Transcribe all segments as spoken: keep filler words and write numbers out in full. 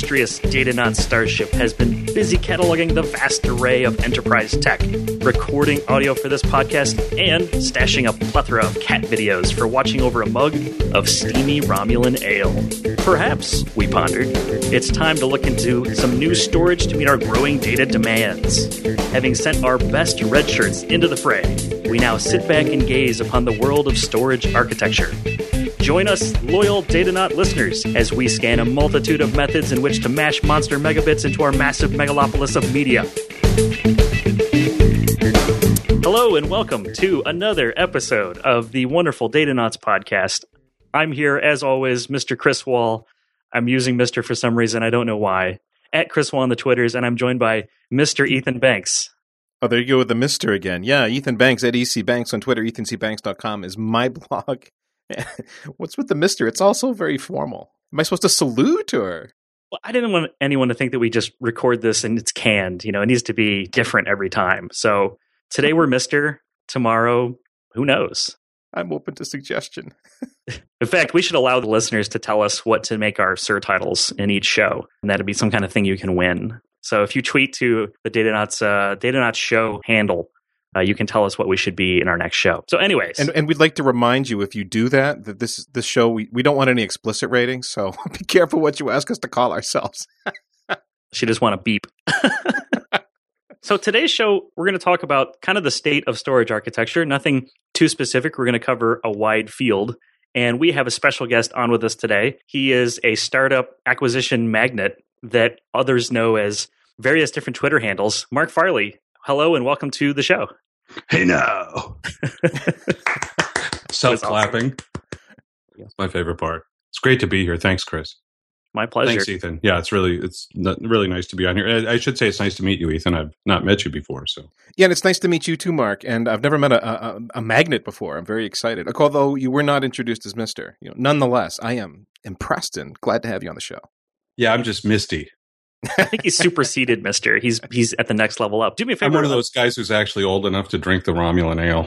illustrious Datanauts starship has been busy cataloging the vast array of enterprise tech, recording audio for this podcast, and stashing a plethora of cat videos for watching over a mug of steamy Romulan ale. Perhaps, we pondered, it's time to look into some new storage to meet our growing data demands. Having sent our best red shirts into the fray, we now sit back and gaze upon the world of storage architecture. Join us, loyal Datanaut listeners, as we scan a multitude of methods in which to mash monster megabits into our massive megalopolis of media. Hello and welcome to another episode of the wonderful Datanauts podcast. I'm here, as always, Mister Chris Wall. I'm using Mister for some reason, I don't know why. At Chris Wall on the Twitters, and I'm joined by Mister Ethan Banks. Oh, there you go with the Mister again. Yeah, Ethan Banks at E C Banks on Twitter. ethan c banks dot com is my blog. What's with the Mister? It's also very formal. Am I supposed to salute or? Well, I didn't want anyone to think that we just record this and it's canned. You know, it needs to be different every time. So today we're Mister Tomorrow, who knows? I'm open to suggestion. In fact, we should allow the listeners to tell us what to make our Sir titles in each show, and that'd be some kind of thing you can win. So if you tweet to the Datanauts, uh, Datanauts show handle, uh, you can tell us what we should be in our next show. So anyways. And, and we'd like to remind you, if you do that, that this this show, we, we don't want any explicit ratings, so be careful what you ask us to call ourselves. She just want to beep. So today's show, we're going to talk about kind of the state of storage architecture. Nothing too specific. We're going to cover a wide field. And we have a special guest on with us today. He is a startup acquisition magnate that others know as various different Twitter handles. Mark Farley, hello and welcome to the show. Hey now. Self-clapping. Awesome. That's my favorite part. It's great to be here. Thanks, Chris. My pleasure. Thanks, Ethan. Yeah, it's really it's really nice to be on here. I should say it's nice to meet you, Ethan. I've not met you before, so yeah, and it's nice to meet you too, Mark. And I've never met a, a, a magnet before. I'm very excited. Although you were not introduced as Mister, you know, nonetheless, I am impressed and glad to have you on the show. Yeah, I'm just Misty. I think he's superseded Mister He's he's at the next level up. Do me a favor. I'm one of those guys who's actually old enough to drink the Romulan ale.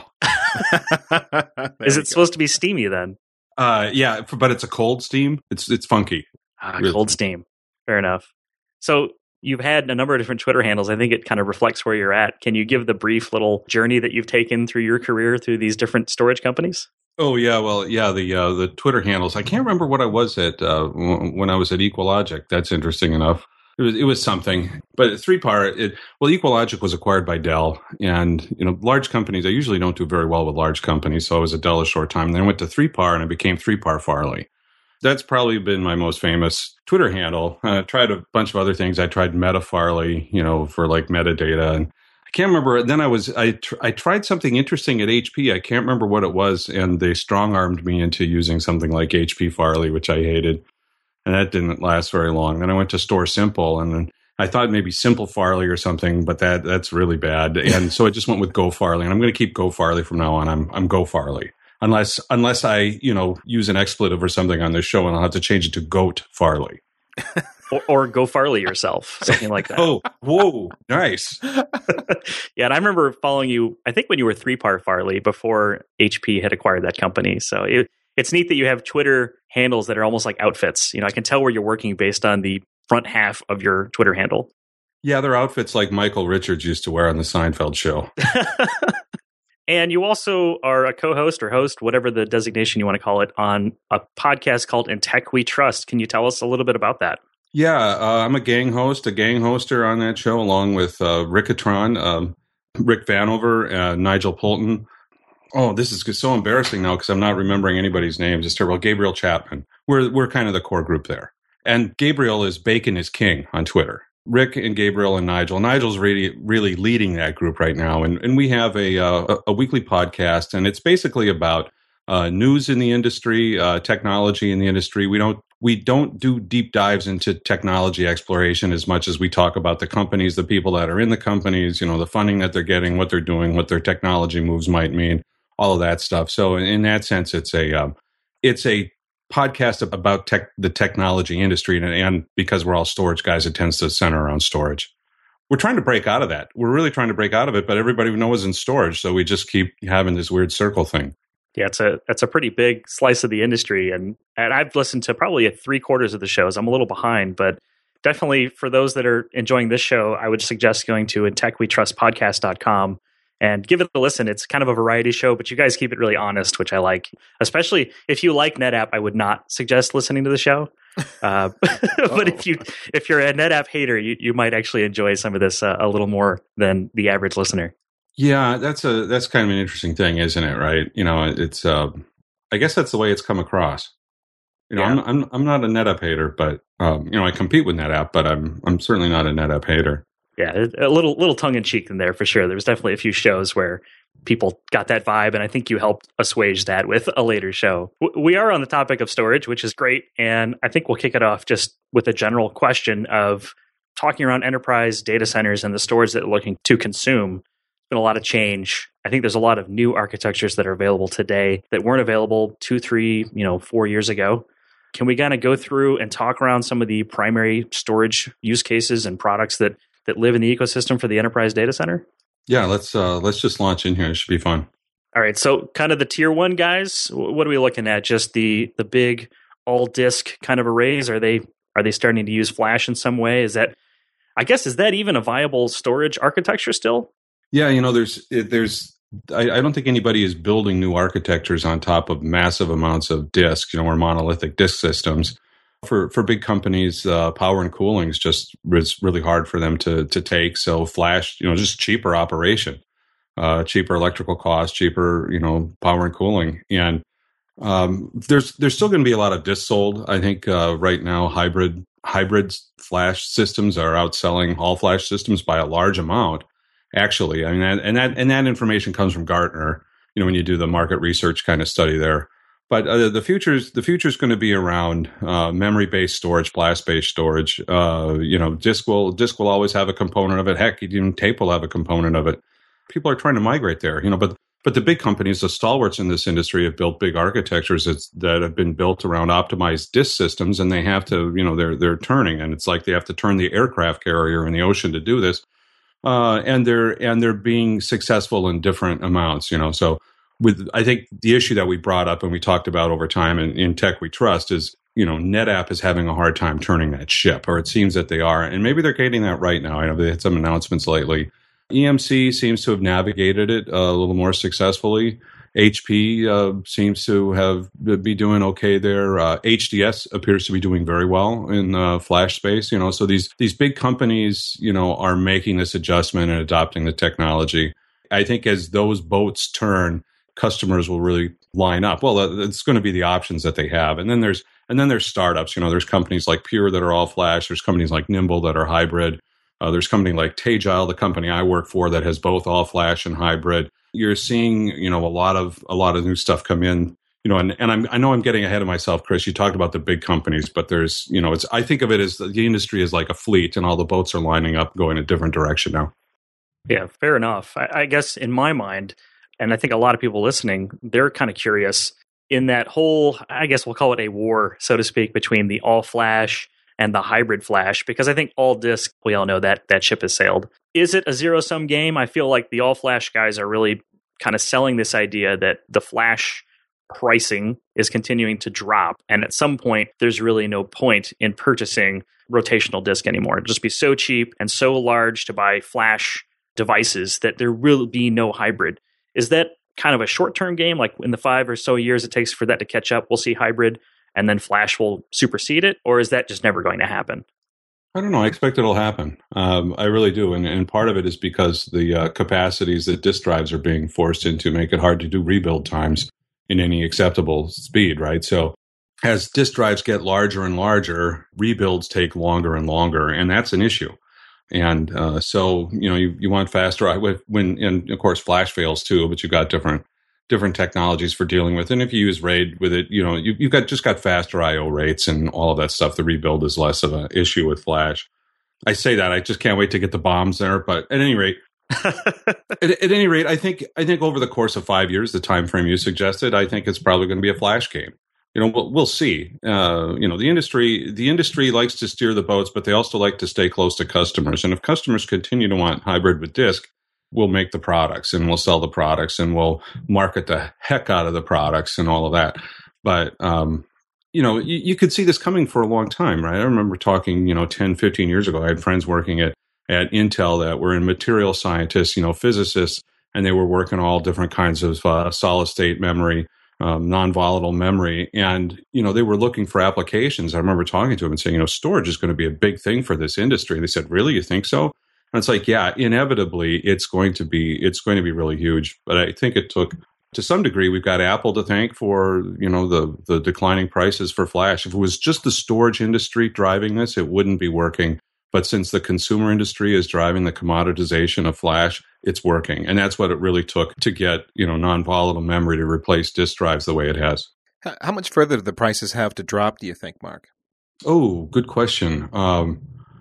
Is it supposed to be steamy then? Uh, yeah, but it's a cold steam. It's it's funky. Ah, really cold steam. Fair enough. So you've had a number of different Twitter handles. I think it kind of reflects where you're at. Can you give the brief little journey that you've taken through your career through these different storage companies? Oh, yeah. Well, yeah, the uh, the Twitter handles. I can't remember what I was at uh, when I was at EqualLogic. That's interesting enough. It was it was something. But three part, it, well, EqualLogic was acquired by Dell. And, you know, large companies, I usually don't do very well with large companies. So I was at Dell a short time. Then I went to three par and I became three par Farley. That's probably been my most famous Twitter handle. I tried a bunch of other things. I tried Meta Farley, you know, for like metadata. And I can't remember. Then I was, I, tr- I tried something interesting at H P. I can't remember what it was. And they strong armed me into using something like H P Farley, which I hated. And that didn't last very long. Then I went to Store Simple and then I thought maybe Simple Farley or something, but that that's really bad. And so I just went with Go Farley. And I'm going to keep Go Farley from now on. I'm I'm Go Farley. Unless, unless I, you know, use an expletive or something on this show, and I'll have to change it to Goat Farley, or, or Go Farley yourself, something like that. Oh, whoa, nice. Yeah, and I remember following you. I think when you were three par Farley before H P had acquired that company. So it, it's neat that you have Twitter handles that are almost like outfits. You know, I can tell where you're working based on the front half of your Twitter handle. Yeah, they're outfits like Michael Richards used to wear on the Seinfeld show. And you also are a co-host or host, whatever the designation you want to call it, on a podcast called In Tech We Trust. Can you tell us a little bit about that? Yeah, uh, I'm a gang host, a gang hoster on that show, along with uh, Rickatron, um, Rick Vanover, uh, Nigel Poulton. Oh, this is so embarrassing now because I'm not remembering anybody's names. It's terrible. Gabriel Chapman. We're we're kind of the core group there. And Gabriel is Bacon is King on Twitter. Rick and Gabriel and Nigel. Nigel's really, really leading that group right now. And, and we have a, uh, a weekly podcast, and it's basically about uh, news in the industry, uh, technology in the industry. We don't, we don't do deep dives into technology exploration as much as we talk about the companies, the people that are in the companies, you know, the funding that they're getting, what they're doing, what their technology moves might mean, all of that stuff. So in that sense, it's a, um, it's a, podcast about tech, the technology industry, and, and because we're all storage guys, it tends to center around storage. We're trying to break out of that. We're really trying to break out of it, but everybody we know is in storage, so we just keep having this weird circle thing. Yeah, it's a that's a pretty big slice of the industry, and and I've listened to probably a three quarters of the shows. I'm a little behind, but definitely for those that are enjoying this show, I would suggest going to in tech we trust podcast dot com and give it a listen. It's kind of a variety show, but you guys keep it really honest, which I like. Especially if you like NetApp, I would not suggest listening to the show. Uh, but if you if you're a NetApp hater, you, you might actually enjoy some of this uh, a little more than the average listener. Yeah, that's a that's kind of an interesting thing, isn't it? Right? You know, it's uh, I guess that's the way it's come across. You know, Yeah. I'm I'm I'm not a NetApp hater, but um, you know, I compete with NetApp, but I'm I'm certainly not a NetApp hater. Yeah, a little little tongue in cheek in there for sure. There was definitely a few shows where people got that vibe, and I think you helped assuage that with a later show. We are on the topic of storage, which is great, and I think we'll kick it off just with a general question of talking around enterprise data centers and the storage that they're looking to consume. There's been a lot of change. I think there's a lot of new architectures that are available today that weren't available two, three, you know, four years ago. Can we kind of go through and talk around some of the primary storage use cases and products that that live in the ecosystem for the enterprise data center? Yeah, let's uh, let's just launch in here. It should be fun. All right, so kind of the tier one guys. What are we looking at? Just the the big all disk kind of arrays? Are they are they starting to use flash in some way? Is that, I guess, is that even a viable storage architecture still? Yeah, you know, there's there's I, I don't think anybody is building new architectures on top of massive amounts of disks, you know, or monolithic disk systems. For for big companies, uh, power and cooling is just it's really hard for them to to take. So flash, you know, just cheaper operation, uh, cheaper electrical costs, cheaper, you know, power and cooling. And um, there's there's still going to be a lot of disks sold. I think uh, right now hybrid hybrid flash systems are outselling all flash systems by a large amount. Actually, I mean, and that and that information comes from Gartner. You know, when you do the market research kind of study there. But uh, the future's the future's going to be around uh, memory-based storage, flash-based storage. Uh, you know, disk will disk will always have a component of it. Heck, even tape will have a component of it. People are trying to migrate there. You know, but but the big companies, the stalwarts in this industry, have built big architectures that's, that have been built around optimized disk systems, and they have to, you know, they're they're turning, and it's like they have to turn the aircraft carrier in the ocean to do this, uh, and they're and they're being successful in different amounts. You know, so. With I think the issue that we brought up and we talked about over time in, in Tech We Trust is, you know, NetApp is having a hard time turning that ship, or it seems that they are, and maybe they're getting that right now. I know they had some announcements lately. E M C seems to have navigated it uh, a little more successfully. H P uh, seems to have be doing okay there. Uh, H D S appears to be doing very well in the flash space. You know, so these these big companies, you know, are making this adjustment and adopting the technology. I think as those boats turn, customers will really line up. Well, it's going to be the options that they have. And then there's and then there's startups. You know, there's companies like Pure that are all flash. There's companies like Nimble that are hybrid. Uh, there's a company like Tagile, the company I work for, that has both all flash and hybrid. You're seeing, you know, a lot of a lot of new stuff come in. You know, and, and I'm, I know I'm getting ahead of myself, Chris. You talked about the big companies, but there's, you know, it's I think of it as the industry is like a fleet, and all the boats are lining up, going a different direction now. Yeah, fair enough. I, I guess in my mind, and I think a lot of people listening, they're kind of curious in that whole, I guess we'll call it a war, so to speak, between the all flash and the hybrid flash, because I think all disk, we all know that that ship has sailed. Is it a zero sum game? I feel like the all flash guys are really kind of selling this idea that the flash pricing is continuing to drop. And at some point, there's really no point in purchasing rotational disk anymore. It'll just be so cheap and so large to buy flash devices that there will be no hybrid. Is that kind of a short-term game? Like in the five or so years it takes for that to catch up, we'll see hybrid and then flash will supersede it? Or is that just never going to happen? I don't know. I expect it'll happen. Um, I really do. And, and part of it is because the uh, capacities that disk drives are being forced into make it hard to do rebuild times in any acceptable speed, right? So as disk drives get larger and larger, rebuilds take longer and longer, and that's an issue. And uh, so, you know, you, you want faster, when, and of course, flash fails too, but you've got different different technologies for dealing with. And if you use RAID with it, you know, you, you've got just got faster I O rates and all of that stuff. The rebuild is less of an issue with flash. I say that, I just can't wait to get the bombs there. But at any rate, at, at any rate, I think I think over the course of five years, the time frame you suggested, I think it's probably going to be a flash game. You know, we'll, we'll see. Uh, you know, the industry the industry likes to steer the boats, but they also like to stay close to customers. And if customers continue to want hybrid with disk, we'll make the products and we'll sell the products and we'll market the heck out of the products and all of that. But um, you know, you, you could see this coming for a long time, right? I remember talking, you know, ten, fifteen years ago, I had friends working at, at Intel that were in material scientists, you know, physicists, and they were working all different kinds of uh, solid state memory, um, non-volatile memory. And, you know, they were looking for applications. I remember talking to them and saying, you know, storage is going to be a big thing for this industry. And they said, really, you think so? And it's like, yeah, inevitably, it's going to be, it's going to be really huge. But I think it took, to some degree, we've got Apple to thank for, you know, the, the declining prices for flash. If it was just the storage industry driving this, it wouldn't be working. But since the consumer industry is driving the commoditization of flash, it's working. And that's what it really took to get, you know, non-volatile memory to replace disk drives the way it has. How much further do the prices have to drop, do you think, Mark? Oh, good question. Um,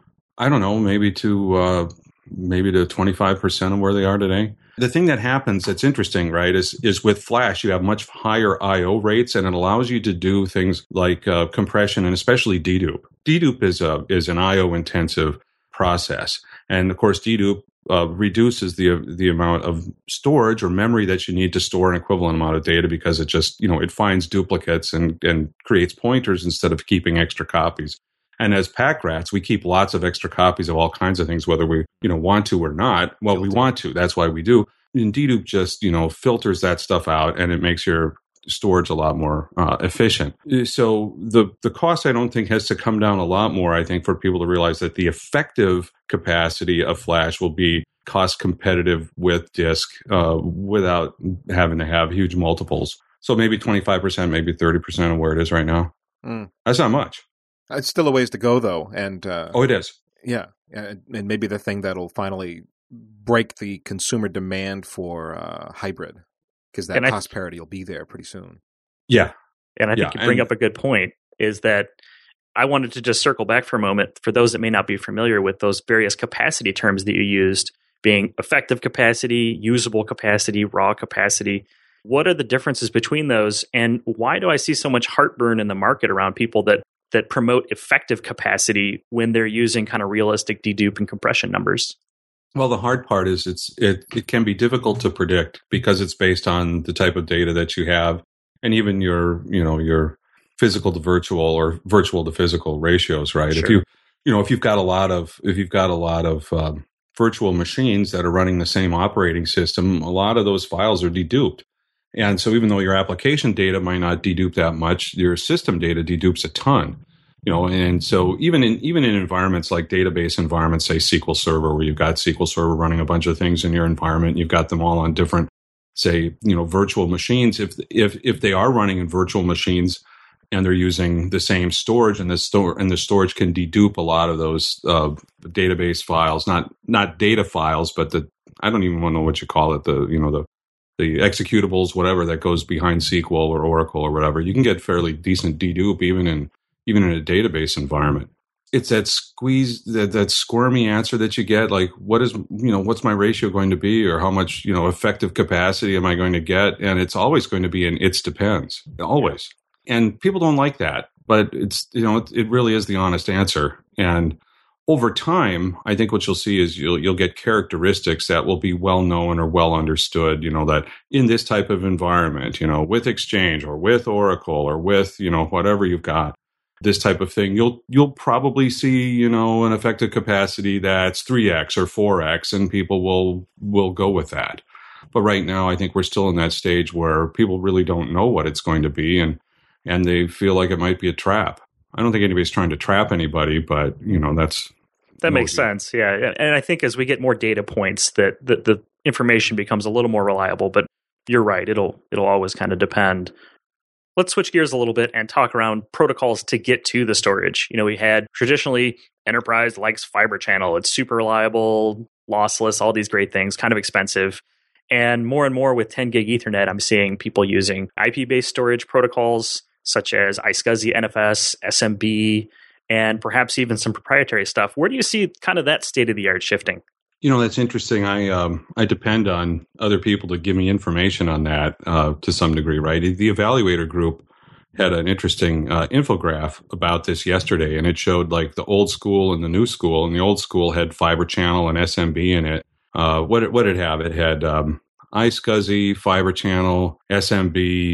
I don't know, maybe to uh, maybe to twenty-five percent of where they are today. The thing that happens that's interesting, right, is is with flash, you have much higher I O rates, and it allows you to do things like uh, compression and especially dedupe. Dedupe is a is an I O intensive process, and of course, dedupe uh, reduces the the amount of storage or memory that you need to store an equivalent amount of data because it just you know it finds duplicates and and creates pointers instead of keeping extra copies. And as pack rats, we keep lots of extra copies of all kinds of things, whether we, you know, want to or not. Well, we want to. That's why we do. And dedupe just, you know, filters that stuff out, and it makes your storage a lot more uh, efficient. So the the cost, I don't think, has to come down a lot more, I think, for people to realize that the effective capacity of flash will be cost competitive with disk uh, without having to have huge multiples. So maybe twenty-five percent, maybe thirty percent of where it is right now. Mm. That's not much. It's still a ways to go, though. And uh, oh, it is. Yeah. And, and maybe the thing that'll finally break the consumer demand for uh, hybrid, because that and cost I, parity will be there pretty soon. Yeah. And I think yeah. you bring and, up a good point, is that I wanted to just circle back for a moment for those that may not be familiar with those various capacity terms that you used, being effective capacity, usable capacity, raw capacity. What are the differences between those? And why do I see so much heartburn in the market around people that that promote effective capacity when they're using kind of realistic dedupe and compression numbers? Well, the hard part is it's it, it can be difficult to predict because it's based on the type of data that you have and even your, you know, your physical to virtual or virtual to physical ratios, right? Sure. If you, you know, if you've got a lot of, if you've got a lot of um, virtual machines that are running the same operating system, a lot of those files are deduped. And so even though your application data might not dedupe that much, your system data dedupes a ton. You know, and so even in even in environments like database environments, say S Q L Server, where you've got S Q L Server running a bunch of things in your environment, you've got them all on different, say, you know, virtual machines. If if if they are running in virtual machines and they're using the same storage, and the store and the storage can dedupe a lot of those uh, database files, not not data files, but the I don't even know what you call it, the you know the the executables, whatever that goes behind S Q L or Oracle or whatever. You can get fairly decent dedupe even in even in a database environment. It's that squeeze, that, that squirmy answer that you get, like, what is, you know, what's my ratio going to be, or how much, you know, effective capacity am I going to get? And it's always going to be an it's depends, always. And people don't like that, but it's, you know, it, it really is the honest answer. And over time, I think what you'll see is you'll you'll get characteristics that will be well known or well understood, you know, that in this type of environment, you know, with Exchange or with Oracle or with, you know, whatever you've got, this type of thing, you'll you'll probably see, you know, an effective capacity that's three x or four x, and people will will go with that. But right now, I think we're still in that stage where people really don't know what it's going to be, and and they feel like it might be a trap. I don't think anybody's trying to trap anybody, but, you know, that's... That makes sense, yeah. And I think as we get more data points, that the, the information becomes a little more reliable, but you're right, it'll it'll always kind of depend. Let's switch gears a little bit and talk around protocols to get to the storage. You know, we had traditionally enterprise likes Fiber Channel. It's super reliable, lossless, all these great things, kind of expensive. And more and more with ten gig Ethernet, I'm seeing people using I P-based storage protocols such as iSCSI, N F S, S M B, and perhaps even some proprietary stuff. Where do you see kind of that state-of-the-art shifting? You know, that's interesting. I um, I depend on other people to give me information on that uh, to some degree, right? The Evaluator Group had an interesting uh, infograph about this yesterday, and it showed like the old school and the new school, and the old school had Fiber Channel and S M B in it. Uh, what, it, what did it have? It had um, iSCSI, Fiber Channel, S M B,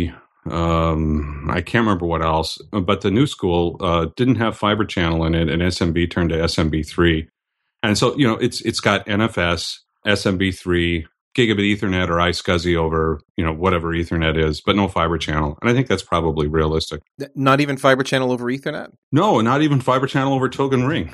Um, I can't remember what else, but the new school uh, didn't have Fiber Channel in it, and S M B turned to S M B three. And so, you know, it's it's got N F S, S M B three, Gigabit Ethernet, or iSCSI over, you know, whatever Ethernet is, but no Fiber Channel. And I think that's probably realistic. Not even Fiber Channel over Ethernet? No, not even Fiber Channel over Token Ring.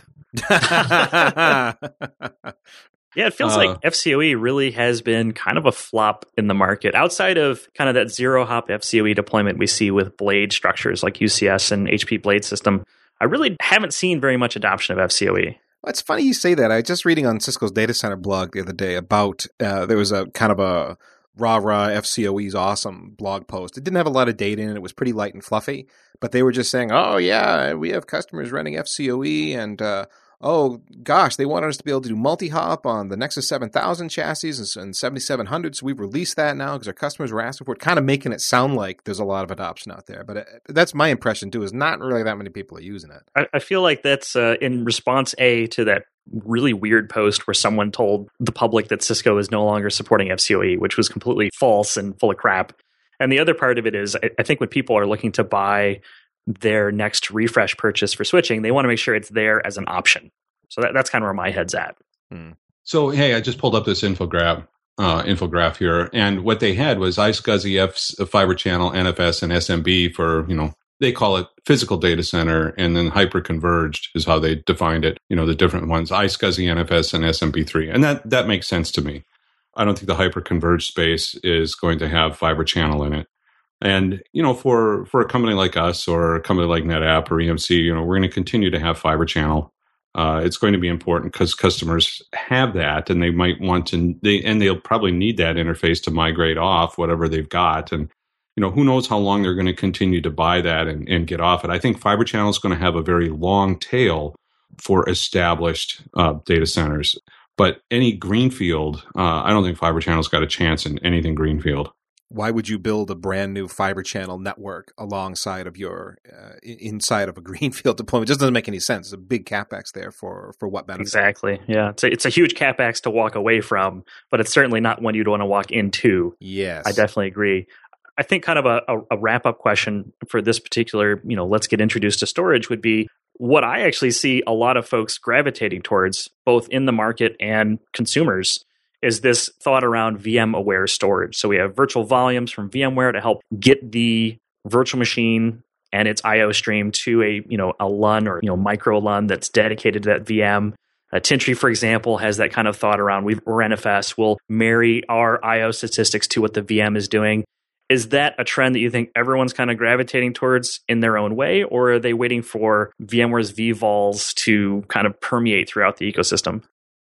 Yeah, it feels Uh, like F C O E really has been kind of a flop in the market. Outside of kind of that zero-hop F C O E deployment we see with blade structures like U C S and H P Blade System, I really haven't seen very much adoption of F C O E. Well, it's funny you say that. I was just reading on Cisco's data center blog the other day about, uh, there was a kind of a rah-rah F C O E's awesome blog post. It didn't have a lot of data in it. It was pretty light and fluffy, but they were just saying, oh yeah, we have customers running F C O E and, uh, oh gosh, they wanted us to be able to do multi-hop on the Nexus seven thousand chassis and seventy-seven hundred, so we've released that now because our customers were asking for it, kind of making it sound like there's a lot of adoption out there. But it, that's my impression too, is not really that many people are using it. I, I feel like that's uh, in response A to that really weird post where someone told the public that Cisco is no longer supporting F C O E, which was completely false and full of crap. And the other part of it is, I, I think when people are looking to buy their next refresh purchase for switching, they want to make sure it's there as an option. So that, that's kind of where my head's at. Hmm. So, hey, I just pulled up this infograph, uh, infograph here, and what they had was iSCSI, F, Fiber Channel, N F S, and S M B for, you know, they call it physical data center, and then hyper-converged is how they defined it, you know, the different ones, iSCSI, N F S, and S M B three. And that, that makes sense to me. I don't think the hyper-converged space is going to have Fiber Channel in it. And, you know, for, for a company like us or a company like NetApp or E M C, you know, we're going to continue to have Fiber Channel. Uh, it's going to be important because customers have that and they might want to, they, and they'll probably need that interface to migrate off whatever they've got. And, you know, who knows how long they're going to continue to buy that and, and get off it. I think Fiber Channel is going to have a very long tail for established uh, data centers. But any greenfield, uh, I don't think Fiber Channel's got a chance in anything greenfield. Why would you build a brand new Fiber Channel network alongside of your, uh, inside of a greenfield deployment? It just doesn't make any sense. It's a big capex there for, for what benefit? Exactly. Yeah. It's a, it's a huge capex to walk away from, but it's certainly not one you'd want to walk into. Yes. I definitely agree. I think kind of a, a, a wrap-up question for this particular, you know, let's get introduced to storage would be what I actually see a lot of folks gravitating towards, both in the market and consumers, is this thought around V M-aware storage. So we have virtual volumes from VMware to help get the virtual machine and its I O stream to a, you know, a L U N or, you know, micro L U N that's dedicated to that V M. Uh, Tintry, for example, has that kind of thought around. We've, or N F S will marry our I O statistics to what the V M is doing. Is that a trend that you think everyone's kind of gravitating towards in their own way, or are they waiting for VMware's vVols to kind of permeate throughout the ecosystem?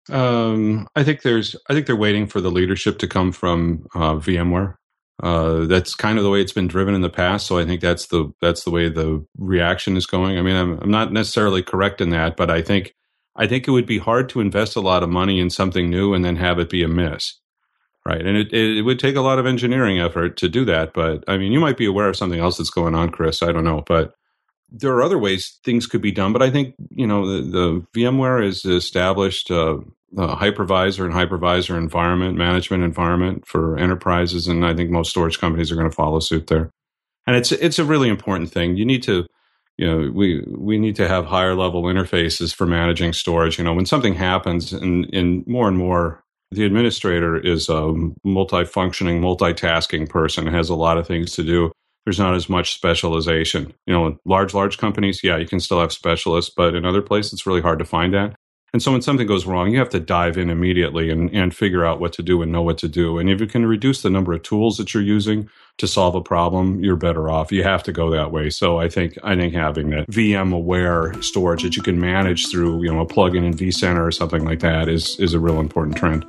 Um, I think there's, I think they're waiting for the leadership to come from uh, VMware. Uh, that's kind of the way it's been driven in the past. So I think that's the that's the way the reaction is going. I mean, I'm I'm not necessarily correct in that, but I think I think it would be hard to invest a lot of money in something new and then have it be a miss. Right. And it, it, it would take a lot of engineering effort to do that. But I mean, you might be aware of something else that's going on, Chris. I don't know. But there are other ways things could be done. But I think, you know, the, the VMware is established uh, a hypervisor and hypervisor environment, management environment for enterprises. And I think most storage companies are going to follow suit there. And it's it's a really important thing. You need to, you know, we we need to have higher level interfaces for managing storage. You know, when something happens and, and more and more, the administrator is a multifunctioning, multitasking person, has a lot of things to do. There's not as much specialization. You know, in large, large companies, yeah, you can still have specialists, but in other places, it's really hard to find that. And so when something goes wrong, you have to dive in immediately and, and figure out what to do and know what to do. And if you can reduce the number of tools that you're using to solve a problem, you're better off. You have to go that way. So I think I think having that V M-aware storage that you can manage through, you know, a plugin in vCenter or something like that is is a real important trend.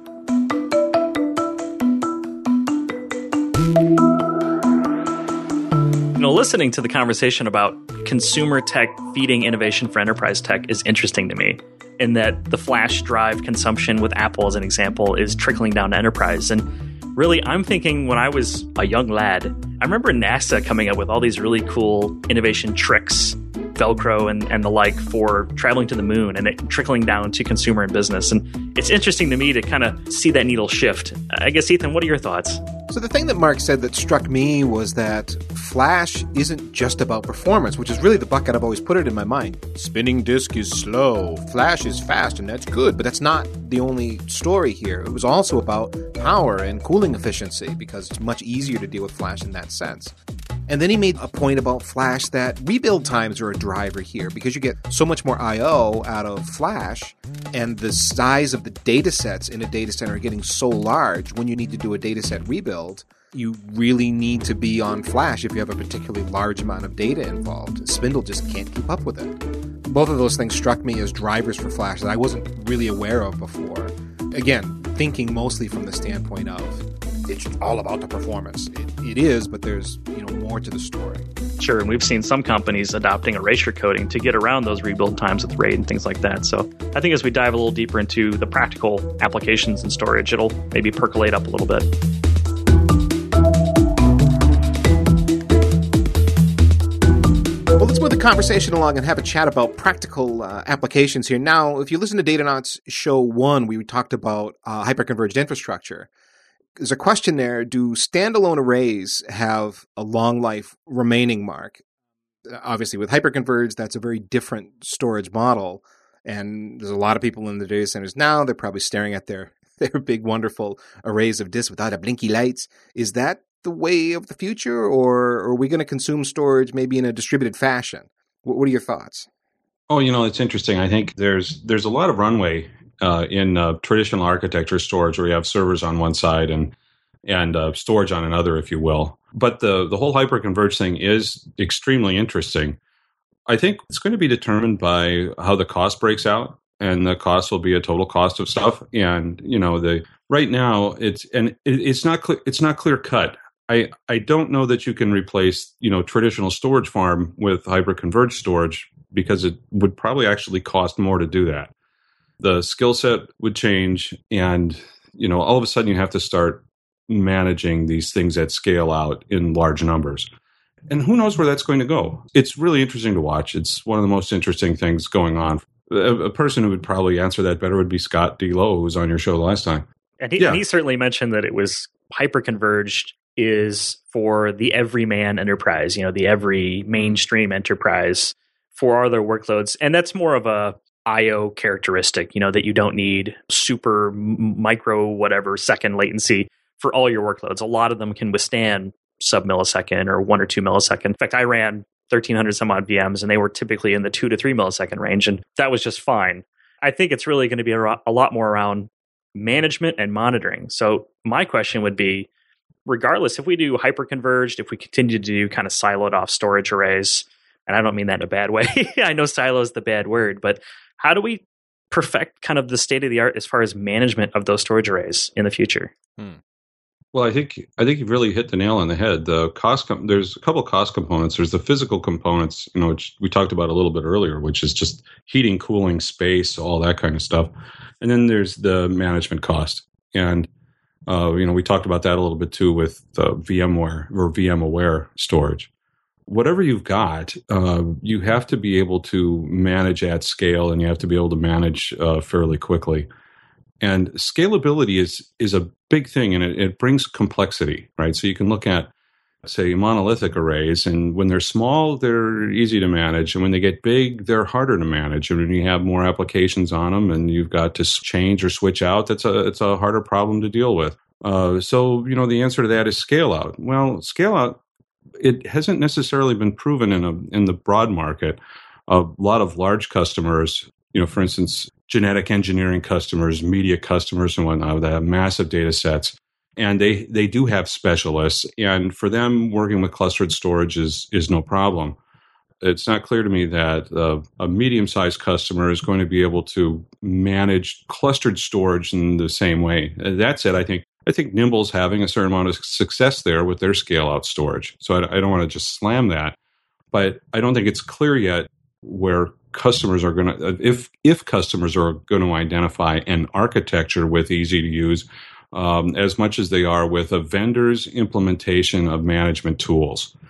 You know, listening to the conversation about consumer tech feeding innovation for enterprise tech is interesting to me, in that the flash drive consumption with Apple, as an example, is trickling down to enterprise. And really, I'm thinking when I was a young lad, I remember NASA coming up with all these really cool innovation tricks Velcro and, and the like for traveling to the moon and it trickling down to consumer and business. And it's interesting to me to kind of see that needle shift. I guess, Ethan, what are your thoughts? So the thing that Mark said that struck me was that Flash isn't just about performance, which is really the bucket I've always put it in my mind. Spinning disk is slow, Flash is fast, and that's good, but that's not the only story here. It was also about power and cooling efficiency, because it's much easier to deal with Flash in that sense. And then he made a point about Flash that rebuild times are a driver here, because you get so much more I O out of Flash, and the size of the data sets in a data center are getting so large. When you need to do a data set rebuild, you really need to be on Flash if you have a particularly large amount of data involved. Spindle just can't keep up with it. Both of those things struck me as drivers for Flash that I wasn't really aware of before. Again, thinking mostly from the standpoint of it's all about the performance. It, it is, but there's you know more to the story. Sure, and we've seen some companies adopting erasure coding to get around those rebuild times with RAID and things like that. So I think as we dive a little deeper into the practical applications in storage, it'll maybe percolate up a little bit. Well, let's move the conversation along and have a chat about practical uh, applications here. Now, if you listen to Datanauts Show one, we talked about uh, hyperconverged infrastructure. There's a question there. Do standalone arrays have a long life remaining, Mark? Obviously, with hyperconverged, that's a very different storage model. And there's a lot of people in the data centers now. They're probably staring at their, their big, wonderful arrays of disks without a blinky lights. Is that the way of the future, or are we going to consume storage maybe in a distributed fashion? What, what are your thoughts? Oh, you know, it's interesting. I think there's there's a lot of runway Uh, in uh, traditional architecture storage, where you have servers on one side and and uh, storage on another, if you will. But the the whole hyperconverged thing is extremely interesting. I think it's going to be determined by how the cost breaks out, and the cost will be a total cost of stuff. And you know, the right now it's and it, it's not clear, it's not clear cut. I I don't know that you can replace you know traditional storage farm with hyperconverged storage, because it would probably actually cost more to do that. The skill set would change, and you know, all of a sudden you have to start managing these things at scale out in large numbers. And who knows where that's going to go? It's really interesting to watch. It's one of the most interesting things going on. A, a person who would probably answer that better would be Scott D. Lowe, who was on your show the last time. And he, yeah. and he certainly mentioned that it was hyperconverged is for the everyman enterprise, you know, the every mainstream enterprise for other workloads. And that's more of a I O characteristic, you know, that you don't need super micro whatever second latency for all your workloads. A lot of them can withstand sub millisecond or one or two millisecond. In fact, I ran thirteen hundred some odd V Ms, and they were typically in the two to three millisecond range, and that was just fine. I think it's really going to be a, a lot more around management and monitoring. So my question would be, regardless if we do hyperconverged, if we continue to do kind of siloed off storage arrays, and I don't mean that in a bad way. I know silo is the bad word, but how do we perfect kind of the state of the art as far as management of those storage arrays in the future? Hmm. Well, I think I think you've really hit the nail on the head. The cost com- there's a couple of cost components. There's the physical components, you know, which we talked about a little bit earlier, which is just heating, cooling, space, all that kind of stuff. And then there's the management cost. And uh, you know, we talked about that a little bit too with uh, VMware or VMware storage. Whatever you've got, uh, you have to be able to manage at scale, and you have to be able to manage uh, fairly quickly. And scalability is is a big thing, and it, it brings complexity, right? So you can look at, say, monolithic arrays, and when they're small, they're easy to manage, and when they get big, they're harder to manage. And when you have more applications on them, and you've got to change or switch out, that's a it's a harder problem to deal with. Uh, so you know, the answer to that is scale out. Well, scale out. It hasn't necessarily been proven in a in the broad market. A lot of large customers, you know, for instance, genetic engineering customers, media customers, and whatnot, that have massive data sets, and they they do have specialists. And for them, working with clustered storage is is no problem. It's not clear to me that uh, a medium-sized customer is going to be able to manage clustered storage in the same way. That said, I think. I think Nimble's having a certain amount of success there with their scale-out storage. So I, I don't want to just slam that, but I don't think it's clear yet where customers are going to, if if customers are going to identify an architecture with easy to use, um, as much as they are with a vendor's implementation of management tools.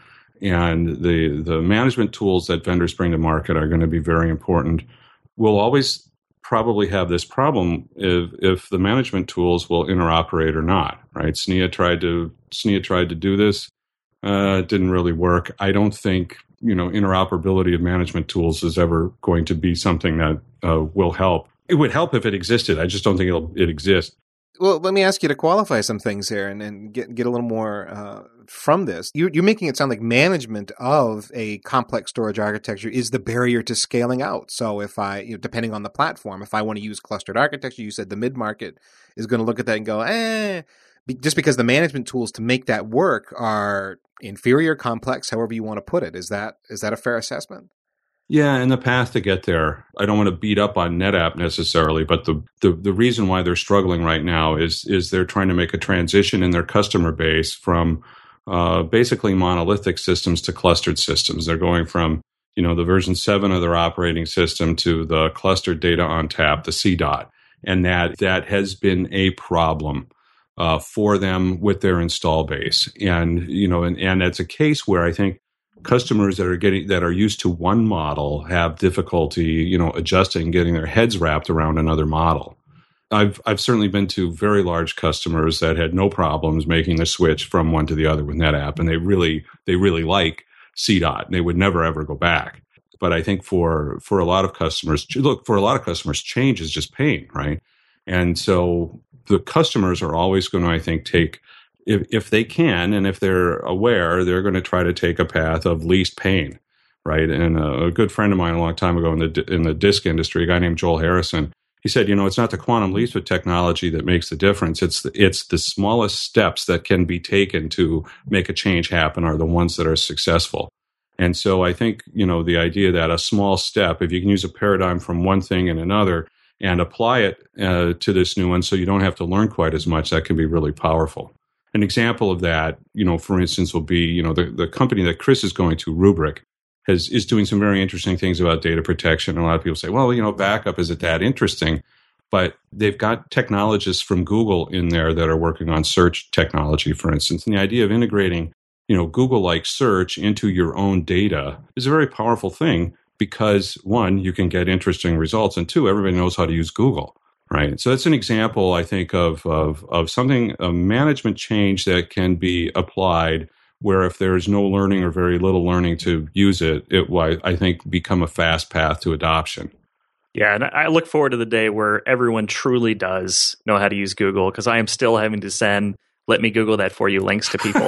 and the the management tools that vendors bring to market are going to be very important. We'll always probably have this problem if if the management tools will interoperate or not, right? S N I A tried to S N I A tried to do this. Uh, it didn't really work. I don't think, you know, interoperability of management tools is ever going to be something that uh, will help. It would help if it existed. I just don't think it'll it exists. Well, let me ask you to qualify some things here and, and get get a little more uh, from this. You, you're making it sound like management of a complex storage architecture is the barrier to scaling out. So if I, you know, depending on the platform, if I want to use clustered architecture, you said the mid-market is going to look at that and go, eh, just because the management tools to make that work are inferior, complex, however you want to put it. Is that is that a fair assessment? Yeah, and the path to get there, I don't want to beat up on NetApp necessarily, but the, the, the reason why they're struggling right now is is they're trying to make a transition in their customer base from uh, basically monolithic systems to clustered systems. They're going from, you know, the version seven of their operating system to the clustered data on tap, the C DOT, and that that has been a problem uh, for them with their install base. And, you know, and, and it's a case where I think customers that are getting that are used to one model have difficulty, you know, adjusting, getting their heads wrapped around another model. I've I've certainly been to very large customers that had no problems making the switch from one to the other with NetApp, and they really they really like C DOT. They would never ever go back. But I think for for a lot of customers, look, for a lot of customers, change is just pain, right? And so the customers are always going to, I think, take If if they can, and if they're aware, they're going to try to take a path of least pain, right? And a, a good friend of mine a long time ago in the in the disk industry, a guy named Joel Harrison, he said, you know, it's not the quantum leaps with technology that makes the difference. It's the, it's the smallest steps that can be taken to make a change happen are the ones that are successful. And so I think, you know, the idea that a small step, if you can use a paradigm from one thing and another and apply it uh, to this new one so you don't have to learn quite as much, that can be really powerful. An example of that, you know, for instance, will be, you know, the, the company that Chris is going to, Rubrik, has is doing some very interesting things about data protection. And a lot of people say, well, you know, backup, is it that interesting? But they've got technologists from Google in there that are working on search technology, for instance. And the idea of integrating, you know, Google-like search into your own data is a very powerful thing because, one, you can get interesting results, and two, everybody knows how to use Google. Right. So that's an example, I think, of, of of something, a management change that can be applied where if there's no learning or very little learning to use it, it will, I think, become a fast path to adoption. Yeah, and I look forward to the day where everyone truly does know how to use Google, because I am still having to send "let me Google that for you" links to people.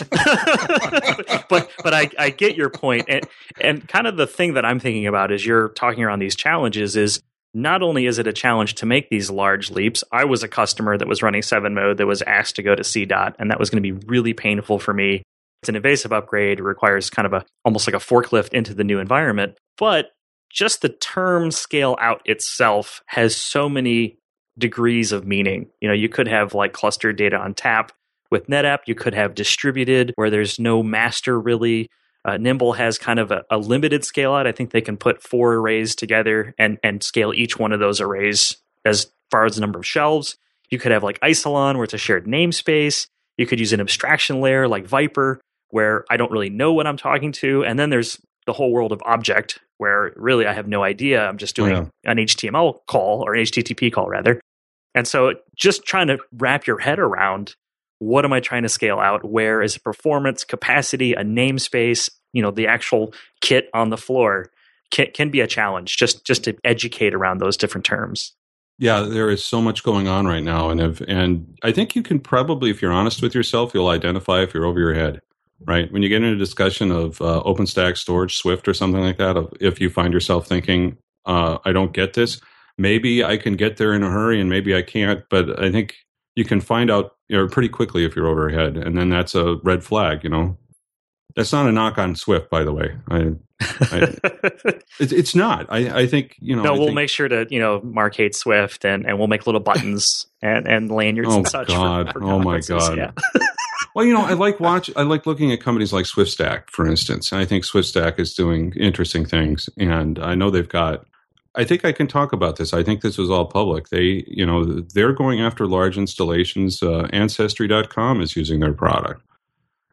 but but I, I get your point. And, and kind of the thing that I'm thinking about as you're talking around these challenges is, not only is it a challenge to make these large leaps, I was a customer that was running seven mode that was asked to go to C DOT, and that was going to be really painful for me. It's an invasive upgrade. It requires kind of a almost like a forklift into the new environment. But just the term scale out itself has so many degrees of meaning. You know, you could have like clustered data on tap with NetApp. You could have distributed where there's no master really. Uh, Nimble has kind of a, a limited scale out. I think they can put four arrays together and, and scale each one of those arrays as far as the number of shelves. You could have like Isilon, where it's a shared namespace. You could use an abstraction layer like Viper, where I don't really know what I'm talking to. And then there's the whole world of object, where really I have no idea. I'm just doing yeah. an H T M L call, or H T T P call rather. And so just trying to wrap your head around, what am I trying to scale out? Where is it performance, capacity, a namespace, you know, the actual kit on the floor can, can be a challenge just, just to educate around those different terms. Yeah, there is so much going on right now. And if, and I think you can probably, if you're honest with yourself, you'll identify if you're over your head, right? When you get into a discussion of uh, OpenStack storage, Swift or something like that, if you find yourself thinking, uh, I don't get this, maybe I can get there in a hurry and maybe I can't, but I think you can find out, you know, pretty quickly if you're over your head, and then that's a red flag, you know. That's not a knock on Swift, by the way. I, I, it, it's not. I, I think, you know. No, I we'll think, make sure to, you know, markate Swift, and, and we'll make little buttons and, and lanyards oh and such. God. For, for oh, my God. Yeah. Well, you know, I like watch. I like looking at companies like SwiftStack, for instance. And I think SwiftStack is doing interesting things, and I know they've got. I think I can talk about this. I think this was all public. They, you know, they're going after large installations. Uh, Ancestry dot com is using their product.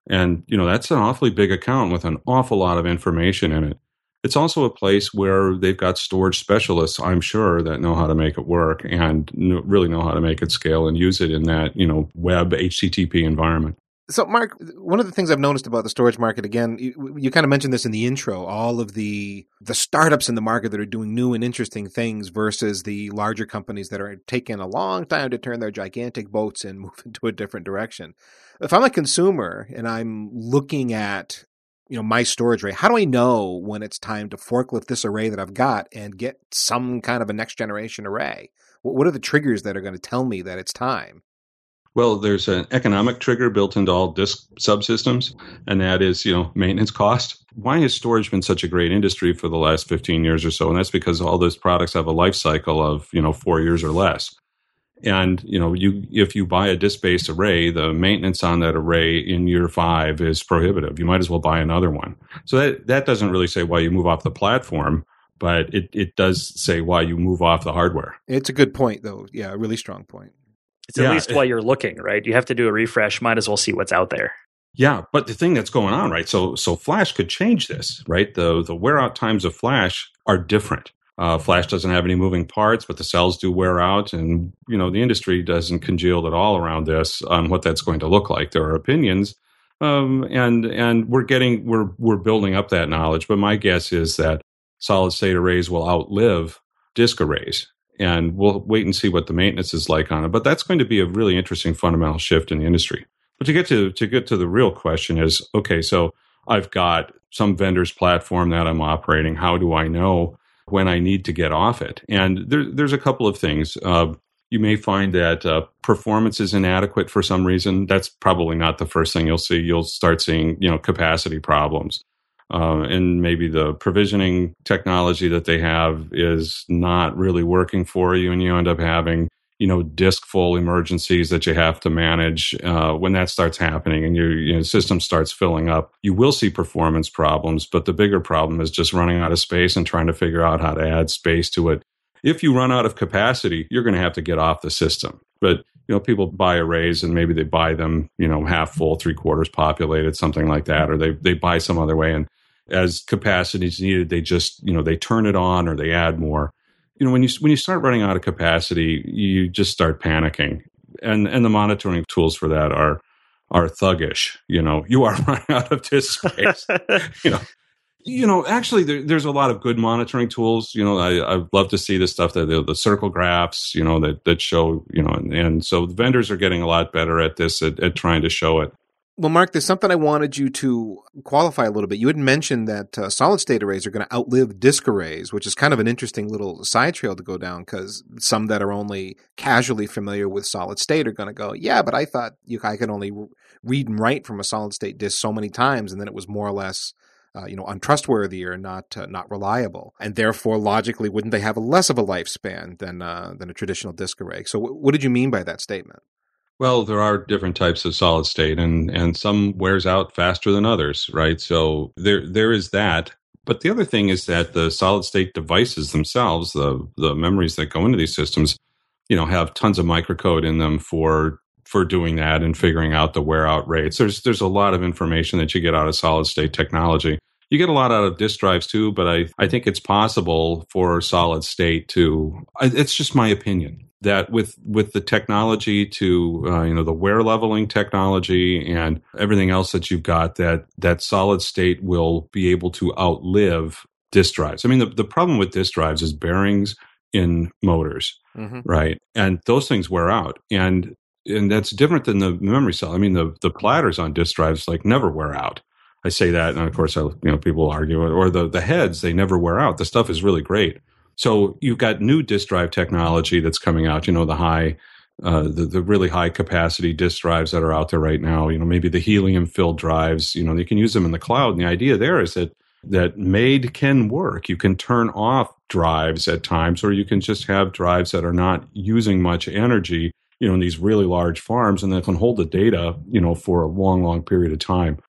And, you know, that's an awfully big account with an awful lot of information in it. It's also a place where they've got storage specialists, I'm sure, that know how to make it work and really know how to make it scale and use it in that, you know, web H T T P environment. So, Mark, one of the things I've noticed about the storage market, again, you, you kind of mentioned this in the intro, all of the the startups in the market that are doing new and interesting things versus the larger companies that are taking a long time to turn their gigantic boats and move into a different direction. If I'm a consumer and I'm looking at, you know, my storage array, how do I know when it's time to forklift this array that I've got and get some kind of a next generation array? What are the triggers that are going to tell me that it's time? Well, there's an economic trigger built into all disk subsystems, and that is, you know, maintenance cost. Why has storage been such a great industry for the last fifteen years or so? And that's because all those products have a life cycle of, you know, four years or less. And, you know, you if you buy a disk-based array, the maintenance on that array in year five is prohibitive. You might as well buy another one. So that, that doesn't really say why you move off the platform, but it, it does say why you move off the hardware. It's a good point, though. Yeah, a really strong point. It's at yeah, least while you're looking, right? You have to do a refresh. Might as well see what's out there. Yeah, but the thing that's going on, right? So, so Flash could change this, right? The the wear out times of Flash are different. Uh, Flash doesn't have any moving parts, but the cells do wear out, and you know the industry doesn't congeal at all around this on what that's going to look like. There are opinions, um, and and we're getting we're we're building up that knowledge. But my guess is that solid state arrays will outlive disk arrays. And we'll wait and see what the maintenance is like on it. But that's going to be a really interesting fundamental shift in the industry. But to get to to get to the real question is, okay, so I've got some vendor's platform that I'm operating. How do I know when I need to get off it? And there, there's a couple of things. Uh, you may find that uh, performance is inadequate for some reason. That's probably not the first thing you'll see. You'll start seeing, you know, capacity problems. Uh, and maybe the provisioning technology that they have is not really working for you, and you end up having, you know, disk full emergencies that you have to manage. Uh, when that starts happening and your you know, system starts filling up, you will see performance problems, but the bigger problem is just running out of space and trying to figure out how to add space to it. If you run out of capacity, you're going to have to get off the system. But, you know, people buy arrays and maybe they buy them, you know, half full, three quarters populated, something like that, or they they buy some other way, and as capacity is needed, they just, you know, they turn it on or they add more. You know, when you when you start running out of capacity, you just start panicking. And and the monitoring tools for that are are thuggish. You know, you are running out of disk space. you know, you know, actually, there, there's a lot of good monitoring tools. You know, I I'd love to see the stuff that the, the circle graphs, you know, that that show, you know, and, and so the vendors are getting a lot better at this at, at trying to show it. Well, Mark, there's something I wanted you to qualify a little bit. You had mentioned that uh, solid-state arrays are going to outlive disk arrays, which is kind of an interesting little side trail to go down, because some that are only casually familiar with solid-state are going to go, yeah, but I thought you, I could only read and write from a solid-state disk so many times, and then it was more or less uh, you know, untrustworthy or not uh, not reliable. And therefore, logically, wouldn't they have a less of a lifespan than, uh, than a traditional disk array? So w- what did you mean by that statement? Well, there are different types of solid state, and, and some wears out faster than others, right? So there there is that. But the other thing is that the solid state devices themselves, the the memories that go into these systems, you know, have tons of microcode in them for for doing that and figuring out the wear out rates. There's there's a lot of information that you get out of solid state technology. You get a lot out of disk drives too, but I, I think it's possible for solid state to, it's just my opinion, that with with the technology to, uh, you know, the wear leveling technology and everything else that you've got, that that solid state will be able to outlive disk drives. I mean, the, the problem with disk drives is bearings in motors, mm-hmm. right? And those things wear out. And and that's different than the memory cell. I mean, the, the platters on disk drives like never wear out. I say that, and of course, I, you know, people argue it. Or the, the heads, they never wear out. The stuff is really great. So you've got new disk drive technology that's coming out. You know, the high, uh, the the really high capacity disk drives that are out there right now. You know, maybe the helium filled drives. You know, you can use them in the cloud. And the idea there is that that MAID can work. You can turn off drives at times, or you can just have drives that are not using much energy. You know, in these really large farms, and that can hold the data, you know, for a long, long period of time.